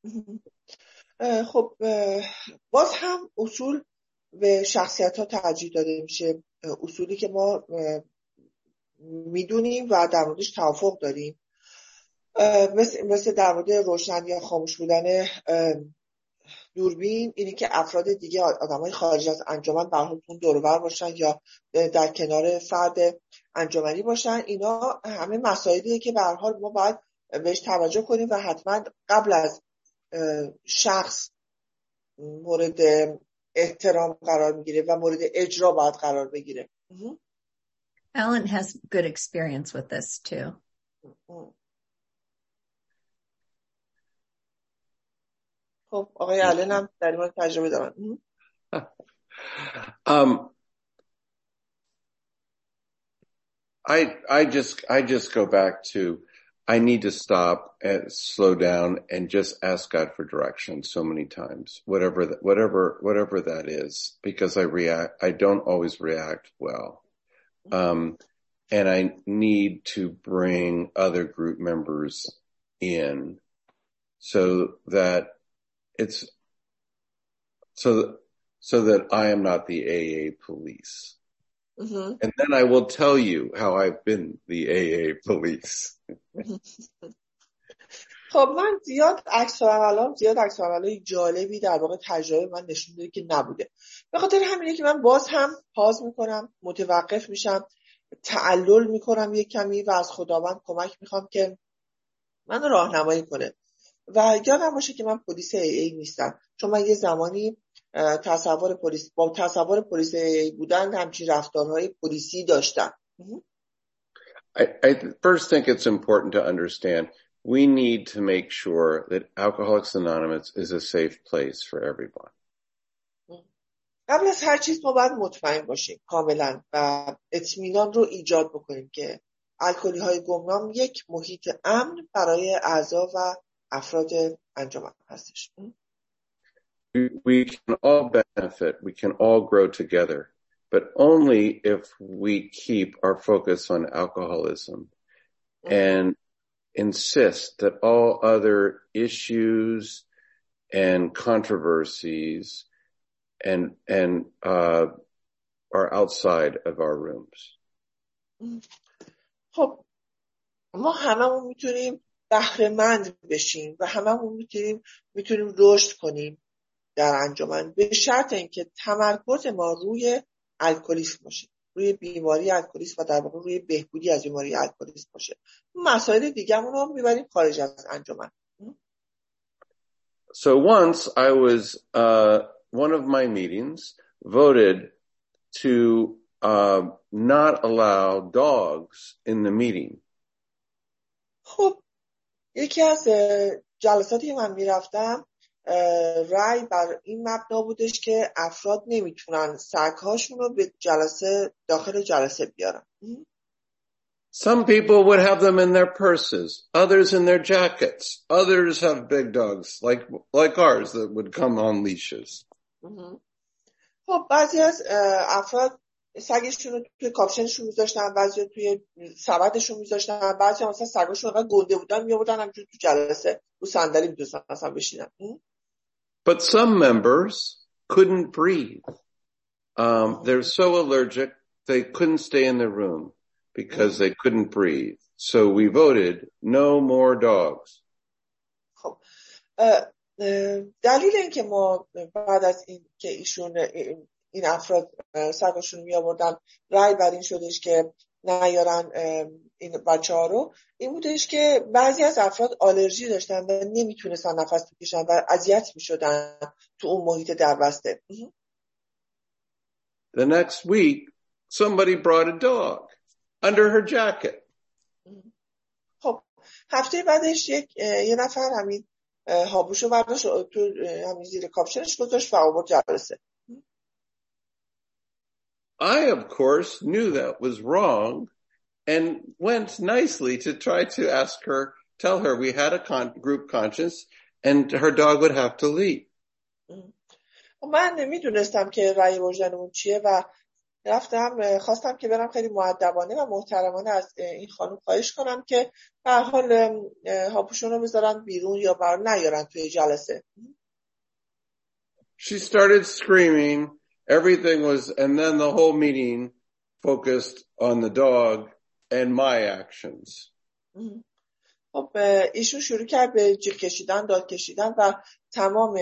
خب باز هم اصول به شخصیت ها ترجیح داده میشه، اصولی که ما میدونیم و در موردش توافق داریم، مثل در مورد روشن یا خاموش بودن دوربین، اینی که افراد دیگه، آدمای خارج از انجمن به هر حال اون دور و بر باشن یا در کنار فرد انجمنی باشن. اینا همه مسائلیه که به هر حال ما باید بهش توجه کنیم و حتما قبل از شخص مورد احترام قرار میگیره و مورد اجرا باید قرار بگیره. Alan has good experience with this too. خب آقای آلن هم در این مورد تجربه دارن. I just go back to, I need to stop and slow down and just ask God for direction so many times, whatever that is, because I don't always react well. And I need to bring other group members in so that so that I am not the AA police. And then I will tell you how I've been the AA police. خب من زیاد عکس العملای جالبی در واقع تجربه من نشون داده که نبوده. به خاطر همینه که من باز هم پاز میکنم، متوقف میشم، تعلل میکنم یک کمی و از خداوند کمک میخوام که من راهنمایی کنه. و یادم باشه که من پلیس AA نیستم، چون من یه زمانی تصور پلیس AA بودن همچین رفتارهای پلیسی داشتم. I first think it's important to understand we need to make sure that Alcoholics Anonymous is a safe place for everyone. قبل از هر چیز ما باید مطمئن باشیم کاملا و اطمینان رو ایجاد بکنیم که الکلی های گمنام یک محیط امن برای اعضا و افراد انجمن هستش. We can all benefit, we can all grow together, but only if we keep our focus on alcoholism and insist that all other issues and controversies and are outside of our rooms. خب ما هممون میتونیم بهره‌مند بشیم و هممون میتونیم رشد کنیم در انجمن، به شرط اینکه تمرکز ما روی الکلیسم باشه، روی بیماری الکلیسم و در واقع روی بهبودی از بیماری الکلیسم باشه. مسائل دیگه‌مون رو میبریم خارج از انجمن. So once I was one of my meetings voted to not allow dogs in the meeting. خب یکی از جلساتی که من میرفتم رأی بر این مبنا بودش که افراد نمیتونن سگ‌هاشون رو به داخل جلسه بیارن. Some people would have them in their purses, others in their jackets, others have big dogs like ours that would come on leashes. خب بعضی از افراد سگشون رو توی کاپشنشون میذاشتن، بعضی توی سبدشون میذاشتن، بعضی مثلا سگاشون انقدر گنده بودن میآوردن همینجوری تو جلسه رو صندلی میذاشتن اصلا بشینن. But some members couldn't breathe. They're so allergic they couldn't stay in the room because they couldn't breathe. So we voted no more dogs. خب دلیل این که ما بعد از این که ایشون این افراد سگشون می آوردن رای بر این شدش که نیارن این بچه ها رو، این بودش که بعضی از افراد آلرژی داشتن و نمیتونستن نفس بکشن و اذیت میشدن تو اون محیط دربسته. The next week, somebody brought a dog under her jacket. خب هفته بعدش یه نفر همین هابوشو برداشت تو همین زیر کاپشنش گذاشت و آورد جلسه. I, of course, knew that was wrong and went nicely to try to tell her we had a group conscience and her dog would have to leave. من نمیدونستم که رأی وجدانمون چیه و رفتم خواستم که برم خیلی مؤدبانه و محترمانه از این خانم خواهش کنم که به هر حال هاپوشون رو بذارن بیرون یا نیارن توی جلسه. She started screaming. Everything was, and then the whole meeting focused on the dog and my actions. خب ایشون شروع کرد به جیغ کشیدن، داد کشیدن و تمام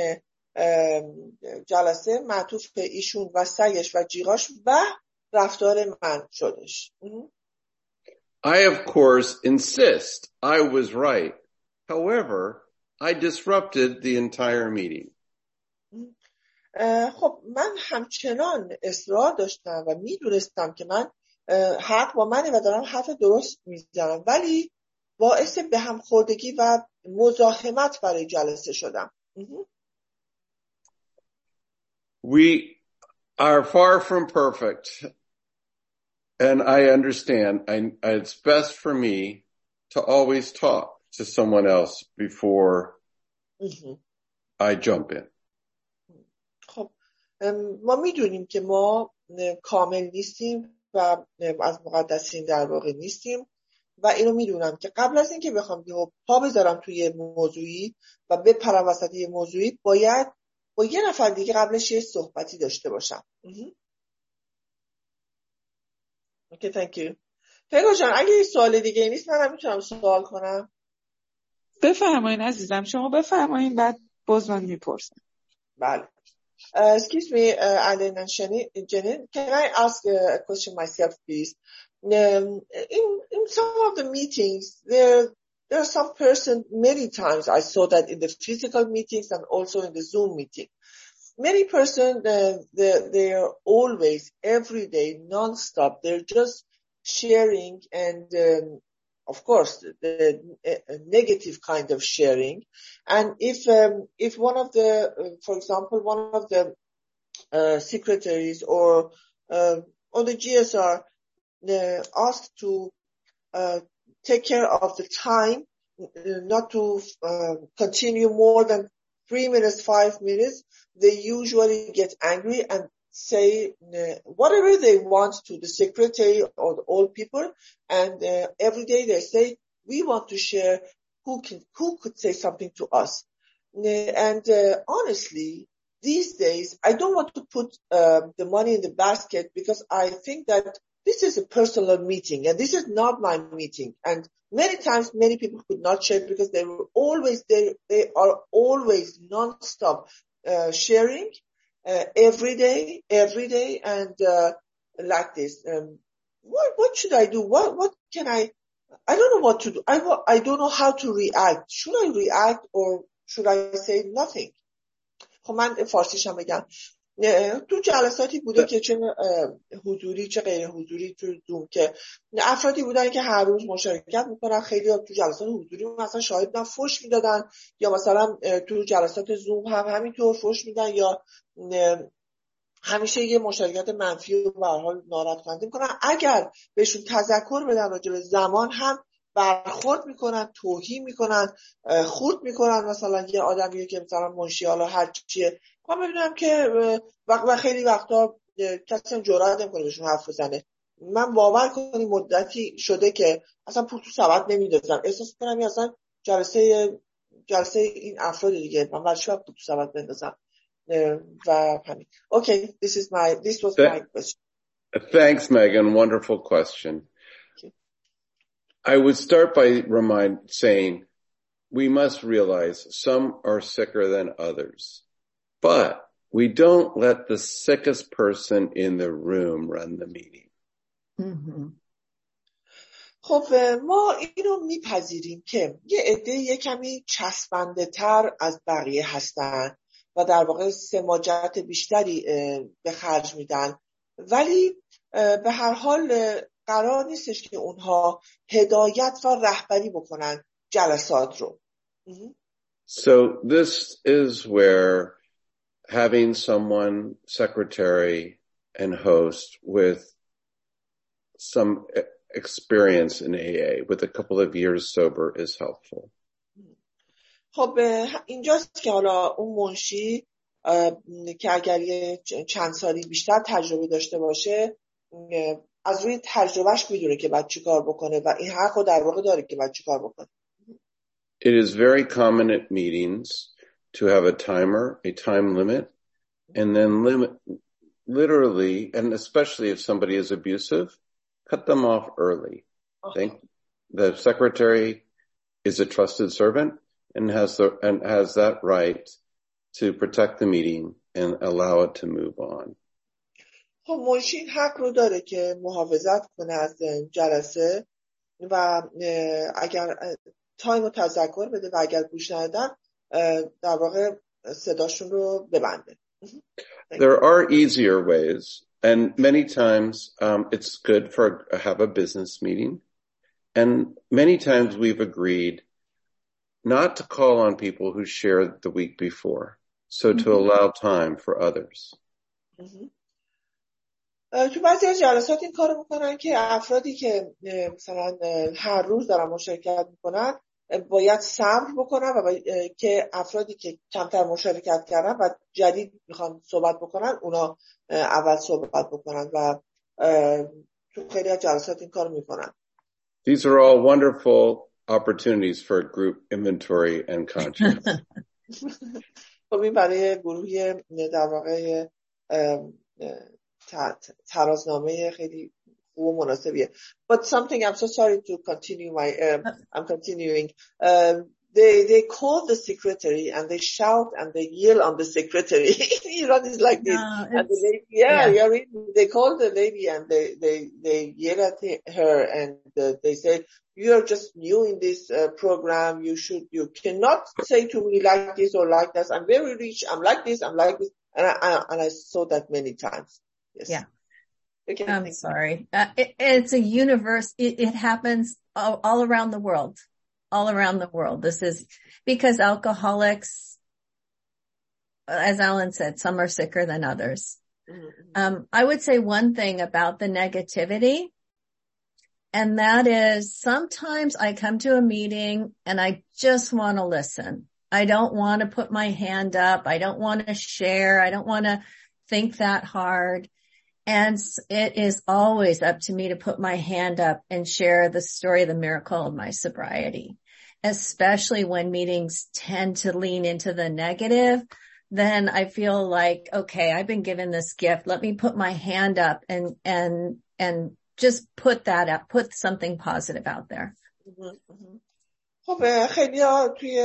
جلسه معطوف به ایشون و سگش و جیغاش و رفتار من شدش. I, of course, insist I was right. However, I disrupted the entire meeting. خب من همچنان اصرار داشتم و میدونستم که من حق با منه و دارم حرف درست میزنم، ولی باعث به هم خوردگی و مزاحمت برای جلسه شدم. We are far from perfect, and I understand. It's best for me to always talk to someone else before I jump in. خب ما میدونیم که ما کامل نیستیم و از مقدسین در واقع نیستیم و اینو میدونم که قبل از اینکه بخوام پا بذارم توی موضوعی و بپرم وسط یه موضوعی باید با یه نفر دیگه قبلش یه صحبتی داشته باشم. اوکی، thank you. پیگو جان اگه یه سوال دیگه نیست من میتونم سوال کنم؟ بفرمایین عزیزم، شما بفرمایین بعد بازم میپرسم. بله. Excuse me, Alan and Jenny, can I ask a question myself, please? In some of the meetings, there are some person, many times I saw that in the physical meetings and also in the Zoom meeting. Many person, they are always, every day, non-stop. They're just sharing and, of course, the negative kind of sharing. And if one of the, for example, one of the secretaries or the GSR asked to take care of the time, not to continue more than 3 minutes, 5 minutes, they usually get angry and say whatever they want to the secretary or the old people, and every day they say, we want to share who could say something to us. And honestly, these days, I don't want to put the money in the basket because I think that this is a personal meeting and this is not my meeting. And many times, many people could not share because they are always non-stop sharing every day, and like this. What should I do? What can I don't know what to do. I don't know how to react. Should I react or should I say nothing? خب من فارسیشم بگم. تو جلساتی بوده که چه حضوری چه غیر حضوری تو زوم که افرادی بودن که هر روز مشارکت میکنن، خیلی تو جلسات حضوری مثلا شاهد بودن فحش میدادن یا مثلا تو جلسات زوم هم همینطور فحش میدن یا همیشه یه مشارکت منفی و به هر حال ناراحت کننده میکنن. اگر بهشون تذکر بدن راجع به زمان هم برخورد میکنن، توهین میکنن، خورد میکنن مثلا یه آدمیه که مثلا منشی حالا هر چیه. من میبینم که و خیلی وقتا کسی جرئت نمیکنه بهشون حرف بزنه. من باور کنی مدتی شده که اصلا پول تو سبد نمیدازم، احساس میکنم این اصلا جلسه این افراد دیگه، من برای چی پول تو سبد بندازم و همین. Okay, this was my question. Thanks, Megan. Wonderful question. I would start by saying we must realize some are sicker than others, but we don't let the sickest person in the room run the meeting. خب ما اینو میپذیریم که یه عده یه کمی چسبنده تر از بقیه هستن و در واقع سماجت بیشتری به خرج میدن، ولی به هر حال قرار نیستش که اونها هدایت و رهبری بکنن جلسات رو. So this is where having someone, secretary and host, with some experience in AA, with a couple of years sober, is helpful. خب اینجاست که حالا اون منشی که اگر یه چند سالی بیشتر تجربه داشته باشه از روی تجربهش میدونه که باید چی کار بکنه و این حق رو در واقع داره که باید چی کار بکنه. It is very common at meetings to have a timer, a time limit, and then limit, literally, and especially if somebody is abusive, cut them off early. Think the secretary is a trusted servant and has that right to protect the meeting and allow it to move on. خب منشی حق رو داره که محافظت کنه از جلسه و اگر تایم رو تذکر بده و اگر گوش ندادن در واقع صداشون رو ببنده. There are easier ways, and many times it's good for have a business meeting, and many times we've agreed not to call on people who shared the week before, so to allow time for others. تو بعضی از جلسات این کارو میکنن که افرادی که مثلا هر روز دارن مشارکت میکنن باید صبر بکنن و که افرادی که کمتر مشارکت کردن و جدید میخوان صحبت بکنن اونا اول صحبت بکنن و تو خیلی از جلسات این کارو میکنن. These are all wonderful opportunities for group inventory and conscience. خب این برای گروهی در واقع ترازنامه خیلی خوب و مناسبیه. But something I'm so sorry to continue I'm continuing. They call the secretary and they shout and they yell on the secretary. You know, it's like this. And the lady, they call the lady and they yell at her and they say, "You're just new in this program. You cannot say to me like this or like that. I'm very rich. I'm like this. I'm like this." And I saw that many times. Yes. Yeah. Okay, I'm sorry. It's a universe. It happens all around the world. All around the world. This is because alcoholics, as Alan said, some are sicker than others. I would say one thing about the negativity, and that is sometimes I come to a meeting and I just want to listen. I don't want to put my hand up. I don't want to share. I don't want to think that hard. And it is always up to me to put my hand up and share the story, the miracle of my sobriety. Especially when meetings tend to lean into the negative, then I feel like, okay, I've been given this gift. Let me put my hand up and just put that up, put something positive out there. خب خیلی ها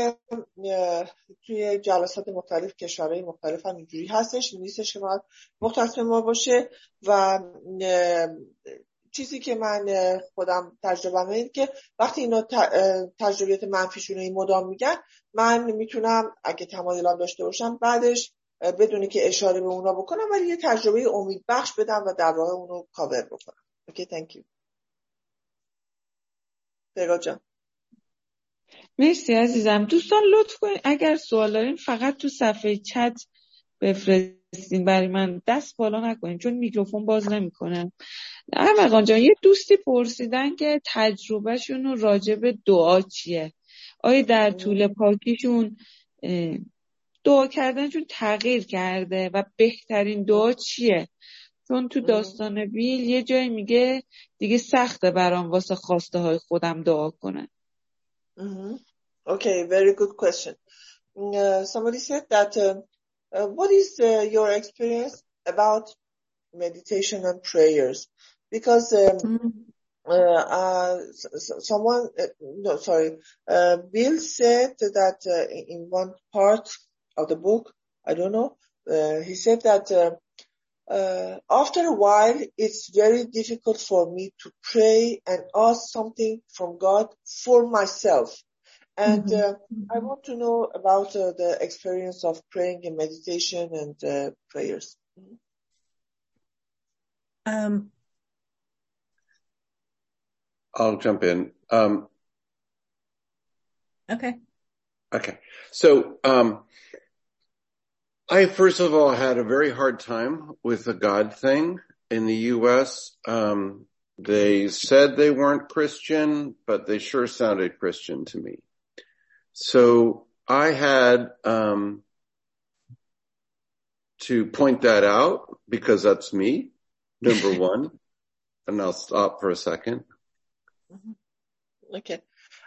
توی جلسات مختلف کشورهای مختلف هم اینجوری هستش، نیستش که باید مختص ما باشه و چیزی که من خودم تجربه اینه که وقتی اینا تجربیات منفیشون رو مدام میگن من میتونم اگه تمایلم داشته باشم بعدش بدونی که اشاره به اونا بکنم ولی یه تجربه امید بخش بدم و در واقع اونو کاور بکنم. اوکی تانک یو. پیگاه جان. مرسی عزیزم. دوستان لطف کنید اگر سوال دارین فقط تو صفحه چت بفرستین برای من، دست بالا نکنین چون میکروفون باز نمیکنم. ارمغان جان یه دوستی پرسیدن که تجربهشون راجع به دعا چیه؟ آیا در طول پاکیشون دعا کردنشون تغییر کرده و بهترین دعا چیه؟ چون تو داستان بیل یه جایی میگه دیگه سخته برام واسه خواسته های خودم دعا کنن. Okay, very good question. Somebody said that what is your experience about meditation and prayers? Because Bill said that in one part of the book, I don't know, he said that after a while, it's very difficult for me to pray and ask something from God for myself. And I want to know about the experience of praying and meditation and prayers. I'll jump in. Okay. So, I first of all had a very hard time with the God thing in the U.S. They said they weren't Christian, but they sure sounded Christian to me. So I had to point that out because that's me, number one. And I'll stop for a second. Okay.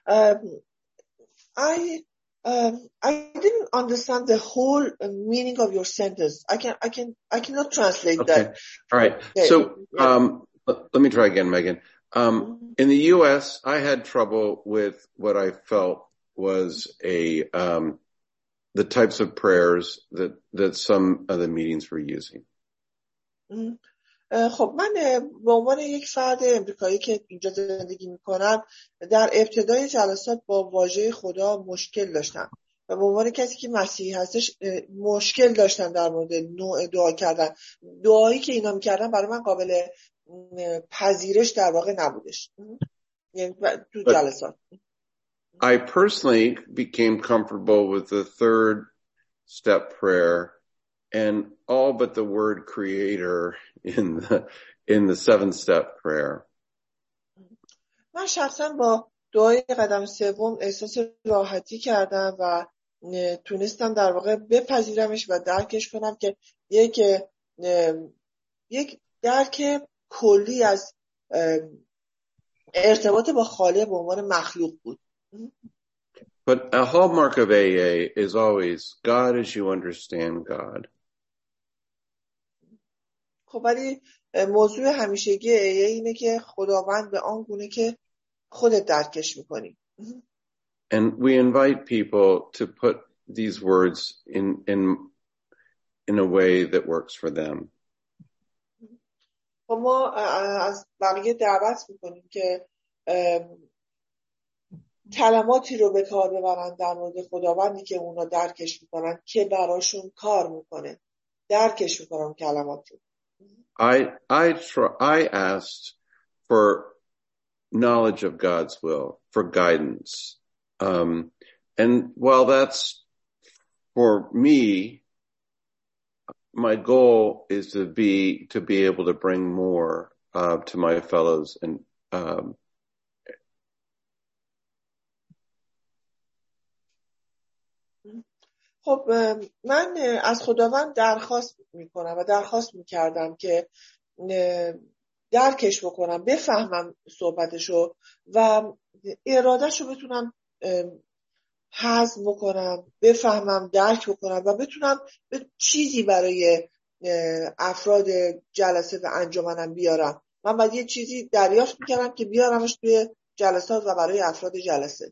I didn't understand the whole meaning of your sentence. I cannot translate that. All right. So, let me try again, Megan. In the U.S., I had trouble with what I felt was the types of prayers that some of the meetings were using. خب من به عنوان یک فرد امریکایی که اینجا زندگی میکنم در ابتدای جلسات با واژه خدا مشکل داشتم و به عنوان کسی که مسیحی هستش مشکل داشتم در مورد نوع دعا کردن. دعایی که اینا میکردن برای من قابل پذیرش در واقع نبودش یعنی تو جلسات. I personally became comfortable with the third step prayer and all but the word creator in the 7-step prayer. من شخصا با دعای قدم سوم احساس راحتی کردم و تونستم در واقع بپذیرمش و درکش کنم که یک درک کلی از ارتباط با خالق به عنوان مخلوق بود. But a hallmark of AA is always God as you understand God. خب ولی موضوع همیشگی AA اینه که خداوند به آن گونه که خودت درکش میکنی. And we invite people to put these words in a way that works for them. خب ما از بقیه دعوت میکنیم که کلماتی رو به کار ببرن در مورد خداوندی که اونا درکش میکنن که براشون کار میکنه. درکش میکنن کلمات رو. I asked for knowledge of God's will, for guidance. And while that's for me, my goal is to be able to bring more to my fellows and خب من از خداوند درخواست میکنم و درخواست میکردم که درکش بکنم، بفهمم صحبتشو و ارادهشو بتونم هضم بکنم، بفهمم، درک بکنم و بتونم به چیزی برای افراد جلسه و انجمنم بیارم. من باید یه چیزی دریافت میکردم که بیارمش توی جلسات و برای افراد جلسه.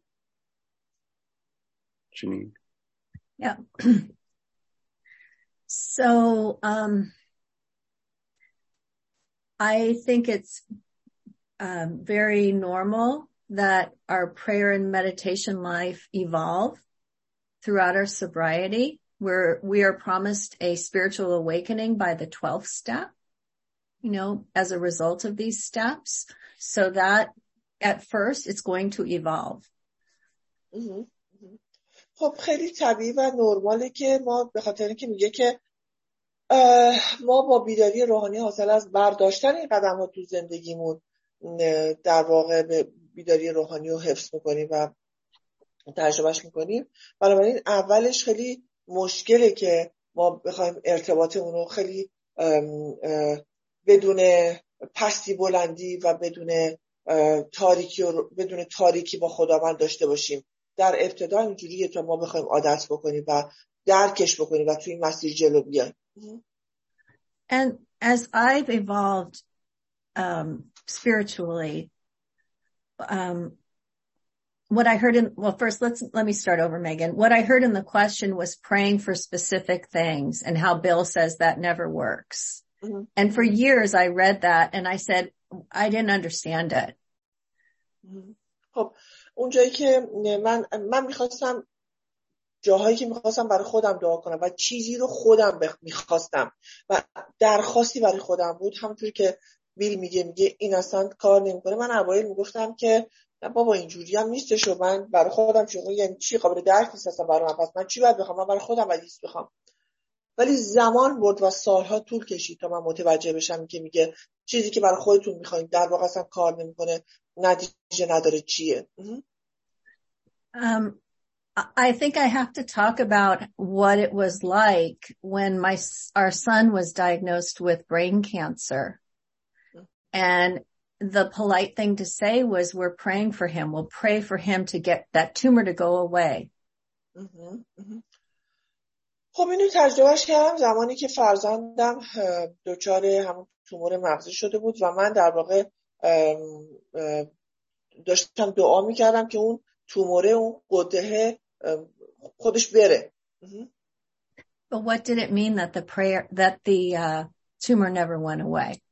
Janine. Yeah. So, I think it's very normal that our prayer and meditation life evolve throughout our sobriety. We are promised a spiritual awakening by the 12th step, as a result of these steps. So that at first it's going to evolve. خب خیلی طبیعی و نرماله که ما به خاطر اینکه میگه که ما با بیداری روحانی حاصل از برداشتن این قدم ها تو زندگیمون در واقع به بیداری روحانی رو حفظ میکنیم و تجربهش میکنیم. بنابراین اولش خیلی مشکله که ما بخوایم ارتباطمون رو خیلی بدون پستی بلندی و بدون تاریکی با خداوند داشته باشیم. در ابتدا اینجوریه تا ما بخوایم عادت بکنیم و درکش بکنیم و توی این مسیر جلو بیایم. And as I've evolved spiritually, what I heard first let me start over, Megan. What I heard in the question was praying for specific things and how Bill says that never works. Mm-hmm. And for years I read that and I said, I didn't understand it. خب اونجایی که من میخواستم جاهایی که میخواستم برای خودم دعا کنم و چیزی رو خودم میخواستم و درخواستی برای خودم بود، همونطور که بیل میگه این اصلا کار نمیکنه. من اوایل میگفتم که بابا اینجوری هم نیستش و من برای خودم یعنی چی قابل درک نیست اصلا برای من، پس من چی باید بخوام؟ من برای خودم باید چیز بخوام. ولی زمان برد و سالها طول کشید تا من متوجه بشم که میگه چیزی که برای خودتون میخواین در واقع اصلا کار نمیکنه، نتیجه نداره چیه. I think I have to talk about what it was like when our son was diagnosed with brain cancer. And the polite thing to say was, we're praying for him. We'll pray for him to get that tumor to go away. خب اینو تجربهش کردم زمانی که فرزندم دچار همون تومور مغزی شده بود و من در واقع داشتم دعا میکردم که اون توموره، اون قده خودش بره. But what did it mean that the tumor never went away?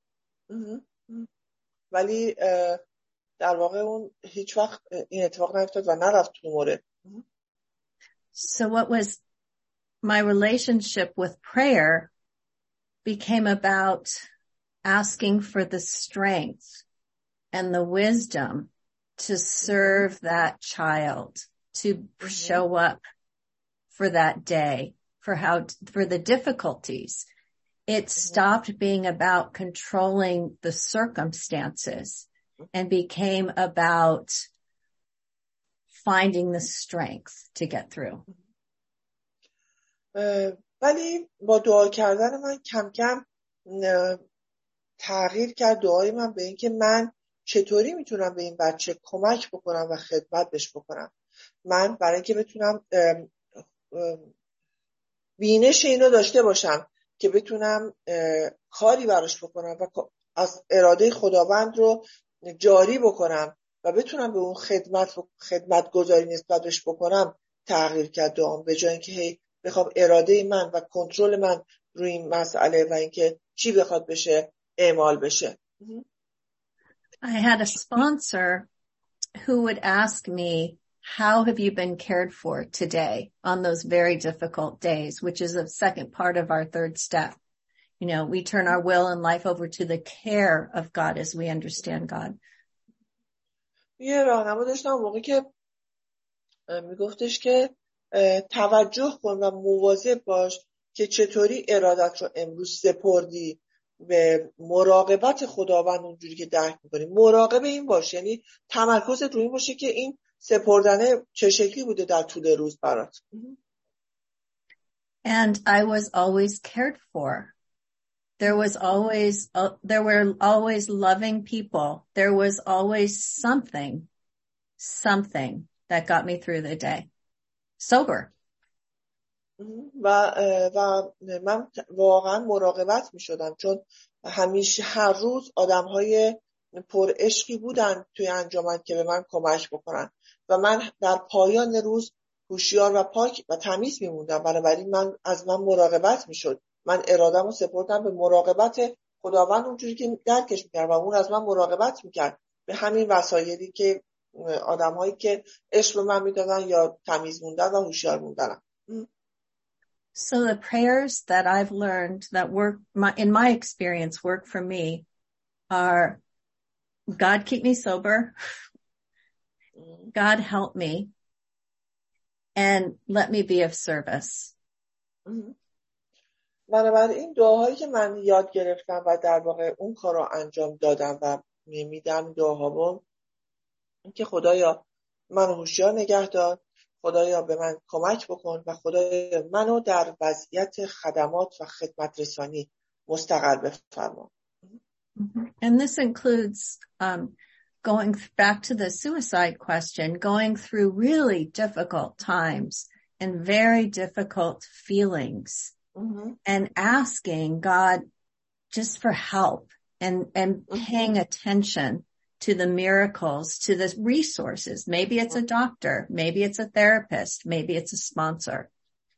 ولی در واقع اون هیچ وقت این اتفاق نیفتاد و نرفت توموره. So what was my relationship with prayer became about asking for the strength and the wisdom to serve that child, to show up for that day, for the difficulties. It stopped being about controlling the circumstances and became about finding the strength to get through. ولی با دعا کردن من کم کم تغییر کرد دعای من به این که من چطوری میتونم به این بچه کمک بکنم و خدمت بهش بکنم. من برای اینکه بتونم بینش اینو داشته باشم که بتونم کاری براش بکنم و از اراده خداوند رو جاری بکنم و بتونم به اون خدمت گذاری نسبتش بکنم، تغییر کرد دعام. به جای اینکه هی بخوام اراده من و کنترل من روی این مسئله و اینکه چی بخواد بشه اعمال بشه. I had a sponsor who would ask me, how have you been cared for today on those very difficult days, which is a second part of our third step. You know, we turn our will and life over to the care of God as we understand God. یه راهنما داشتم موقعی که میگفتش که توجه کن و مواظب باش که چطوری ارادت رو امروز سپردی به مراقبت خداوند اونجوری که درک میکنی. مراقب این باش، یعنی تمرکزت روی این باشه که این سپردنه چه شکلی بوده در طول روز برات. And I was always cared for. There were always loving people. There was always something that got me through the day. Sober. و من واقعا مراقبت می شدم چون همیشه هر روز آدم‌های پر عشقی بودن توی انجمن که به من کمک بکنن و من در پایان روز هوشیار و پاک و تمیز میموندم. بنابراین از من مراقبت میشد. من اراده‌مو سپردم به مراقبت خداوند اونجوری که درکش میکرد و اون از من مراقبت میکرد به همین وسایلی که آدم‌هایی که عشق به من میدادن یا تمیز موندن و هوشیار موندن. So the prayers that I've learned that work in my experience work for me are, God keep me sober, God help me, and let me be of service. بنابراین دعاهایی که من یاد گرفتم و در واقع اون کار رو انجام دادم و میدم دعاهامون این که خدایا منو هوشیار نگه دار، خدایا به من کمک بکن و خدایا منو در وضعیت خدمات و خدمت رسانی مستقر بفرما. And this includes going back to the suicide question, going through really difficult times and very difficult feelings and asking God just for help and paying attention to the miracles, to the resources. Maybe it's a doctor, maybe it's a therapist, maybe it's a sponsor.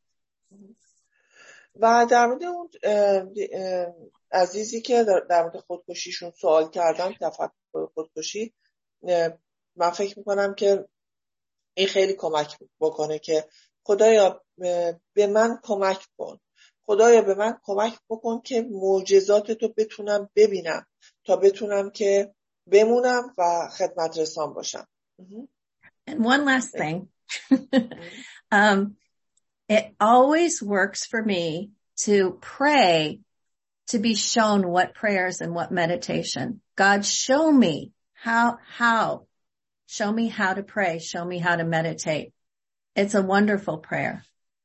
و در مورد اون عزیزی که در مورد خودکشیشون سوال کردن، تفکر خودکشی، من فکر میکنم که این خیلی کمک بکنه که خدایا به من کمک کن، خدایا به من کمک بکن که معجزات تو بتونم ببینم تا بتونم که بمونم و خدمت رسان باشم. And one last thing. It always works for me to pray, to be shown what prayers and what meditation. God, show me how, show me how to pray, show me how to meditate. It's a wonderful prayer.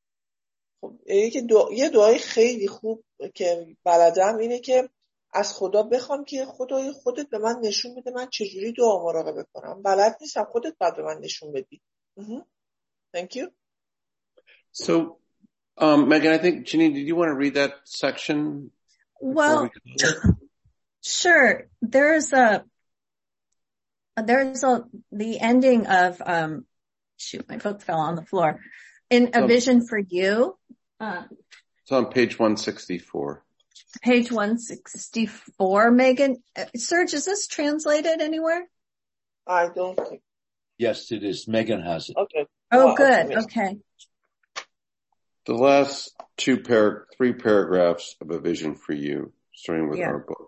یه دعای خیلی خوب که بلدم اینه که از خدا بخوام که خدای خودت به من نشون بده من چجوری دعا مراقبه کنم. بلد نیستم، خودت باید به من نشون بدی. Thank you. So, Megan, I think, Janine, did you want to read that section? Well, sure. There's the ending of, my book fell on the floor. In A Vision for You. It's on page 164. Page 164, Megan. Serge, is this translated anywhere? I don't think. Yes, it is. Megan has it. Okay. Oh, good. Okay. The last three paragraphs of A Vision for You, starting with our book.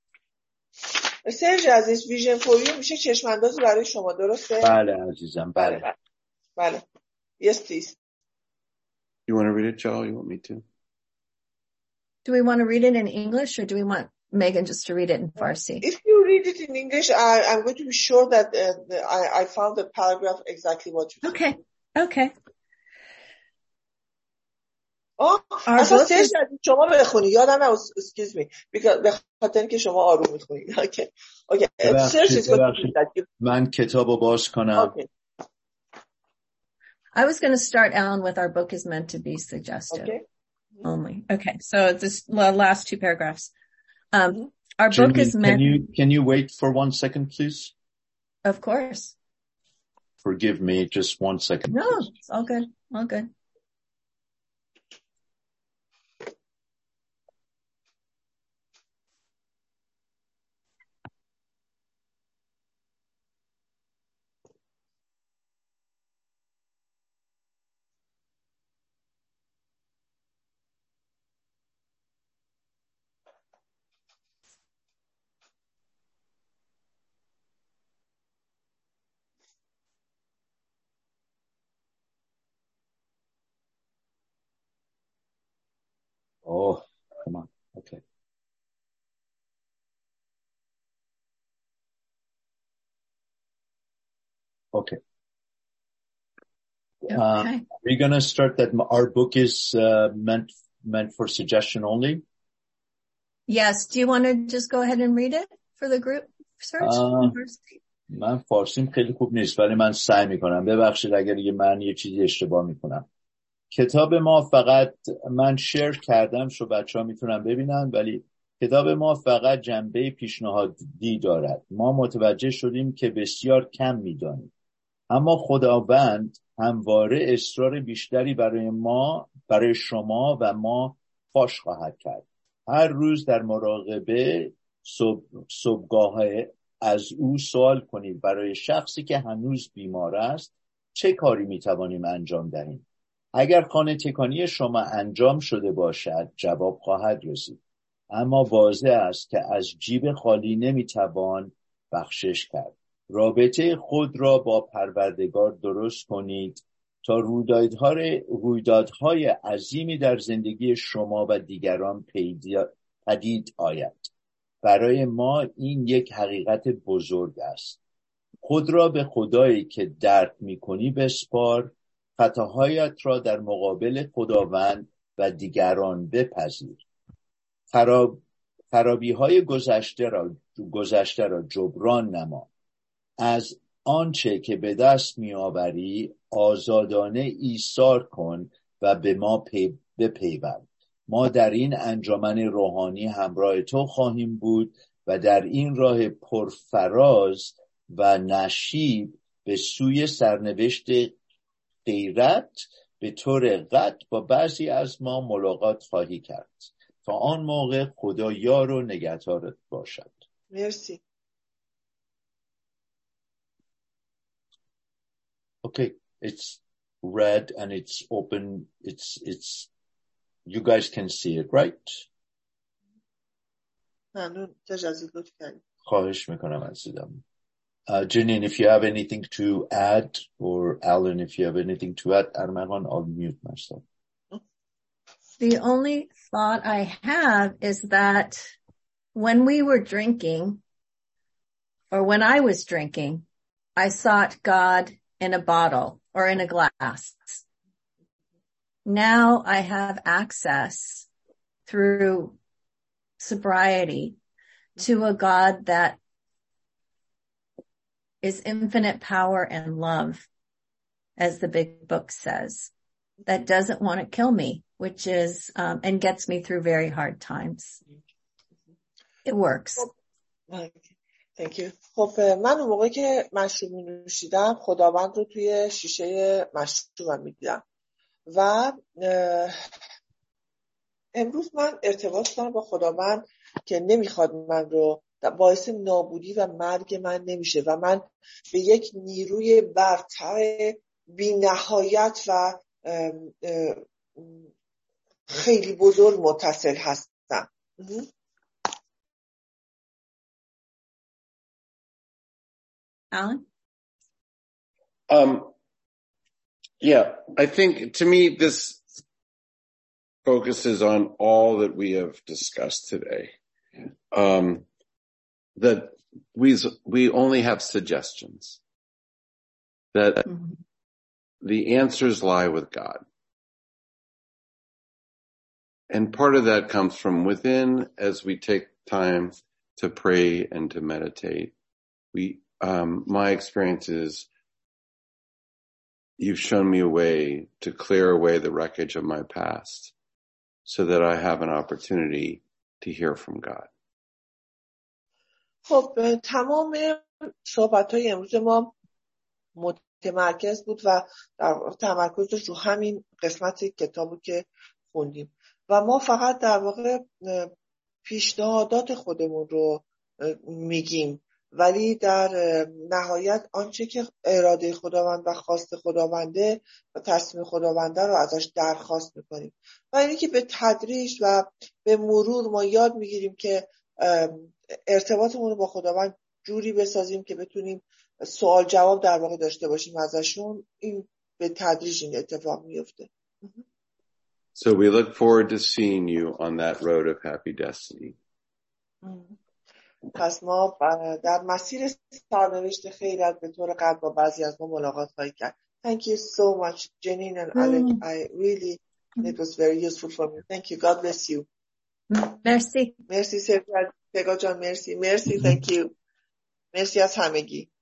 سرج عزیز، ویژن فور یو میشه چشماندازی برای شما، درسته؟ بله عزیزم، بله. بله. Yes, please. You want to read it, Joel? You want me to? Do we want to read it in English or do we want Megan just to read it in Farsi? If you read it in English, I'm going to be sure that I found the paragraph exactly what you said. Okay. اصلا سرج شما بخونی، یادم نه. Excuse me. به خاطر اینکه شما آروم میخونی. Okay. من کتابو باز کنم. Okay. I was going to start, Alan, with our book is meant to be suggestive. Only. Okay. So this last two paragraphs. Our book is meant. Can you wait for 1 second, please? Of course. Forgive me, just 1 second. No, please. it's all good. All good. Oh, come on. Okay. Okay. We're going to start that our book is meant for suggestion only. Yes. Do you want to just go ahead and read it for the group search? من فارسیم خیلی خوب نیست ولی من سعی میکنم. ببخشید اگر من یه چیزی اشتباه میکنم. کتاب ما فقط من شیر کردم شو بچه ها میتونن ببینن ولی کتاب ما فقط جنبه پیشنهادی دارد. ما متوجه شدیم که بسیار کم میدانیم اما خداوند همواره اصرار بیشتری برای شما و ما فاش خواهد کرد. هر روز در مراقبه صبحگاه از او سوال کنید برای شخصی که هنوز بیمار است چه کاری میتوانیم انجام دهیم. اگر خانه تکانی شما انجام شده باشد جواب خواهد رسید اما واضح است که از جیب خالی نمیتوان بخشش کرد. رابطه خود را با پروردگار درست کنید تا رویدادهای عظیمی در زندگی شما و دیگران پدید آید. برای ما این یک حقیقت بزرگ است. خود را به خدایی که درک می‌کنی بسپار، خطاهایت را در مقابل خداوند و دیگران بپذیر. خرابی‌های گذشته را جبران نما. از آنچه که به دست می‌آوری آزادانه ایثار کن و به ما بپیوند. ما در این انجمن روحانی همراه تو خواهیم بود و در این راه پرفراز و نشیب به سوی سرنوشت غیرت به طور قطع با بعضی از ما ملاقات خواهی کرد. تا آن موقع خدا یار و نگهدارت باشد. مرسی. Okay, it's red and it's open. It's you guys can see it, right? ممنون. تجازی لطف کردید. خواهش میکنم عزیزم. Janine, if you have anything to add, or Alan, if you have anything to add, I'll mute myself. The only thought I have is that when we were drinking, or when I was drinking, I sought God in a bottle or in a glass. Now I have access through sobriety to a God that is infinite power and love, as the big book says, that doesn't want to kill me, which is, and gets me through very hard times. It works. Thank you. خب من اون موقعی که مشروب می نوشیدم خداوند رو توی شیشه مشروبم می دیدم و امروز من ارتباط دارم با خداوند که نمیخواد من رو، باعث نابودی و مرگ من نمیشه و من به یک نیروی برتر بی نهایت و خیلی بزرگ متصل هستم. Alan? Yeah, I think to me this focuses on all that we have discussed today. That we only have suggestions. That the answers lie with God. And part of that comes from within as we take time to pray and to meditate. My experience is you've shown me a way to clear away the wreckage of my past so that I have an opportunity to hear from God. خب تمام صحبت‌های امروز ما متمرکز بود و تمرکز داشت رو همین قسمت کتابو که خوندیم و ما فقط در واقع پیشنهادات خودمون رو میگیم ولی در نهایت آنچه که اراده خداوند و خواست خداونده و تصمیم خداونده رو ازش درخواست میکنیم و اینی که به تدریج و به مرور ما یاد میگیریم که ارتباطمون رو با خداوند جوری بسازیم که بتونیم سوال جواب در واقع داشته باشیم ازشون. این به تدریج این اتفاق میفته. So we look forward to seeing you on that road of happy destiny. پس ما در مسیر سرنوشت خیرت به طور قطع با بعضی از ما ملاقات خواهیم کرد. Thank you so much, Janine and Alec. It was very useful for me. Thank you. God bless you. Merci. مرسی سیگا جان. مرسی. Thank you. مرسی از همگی.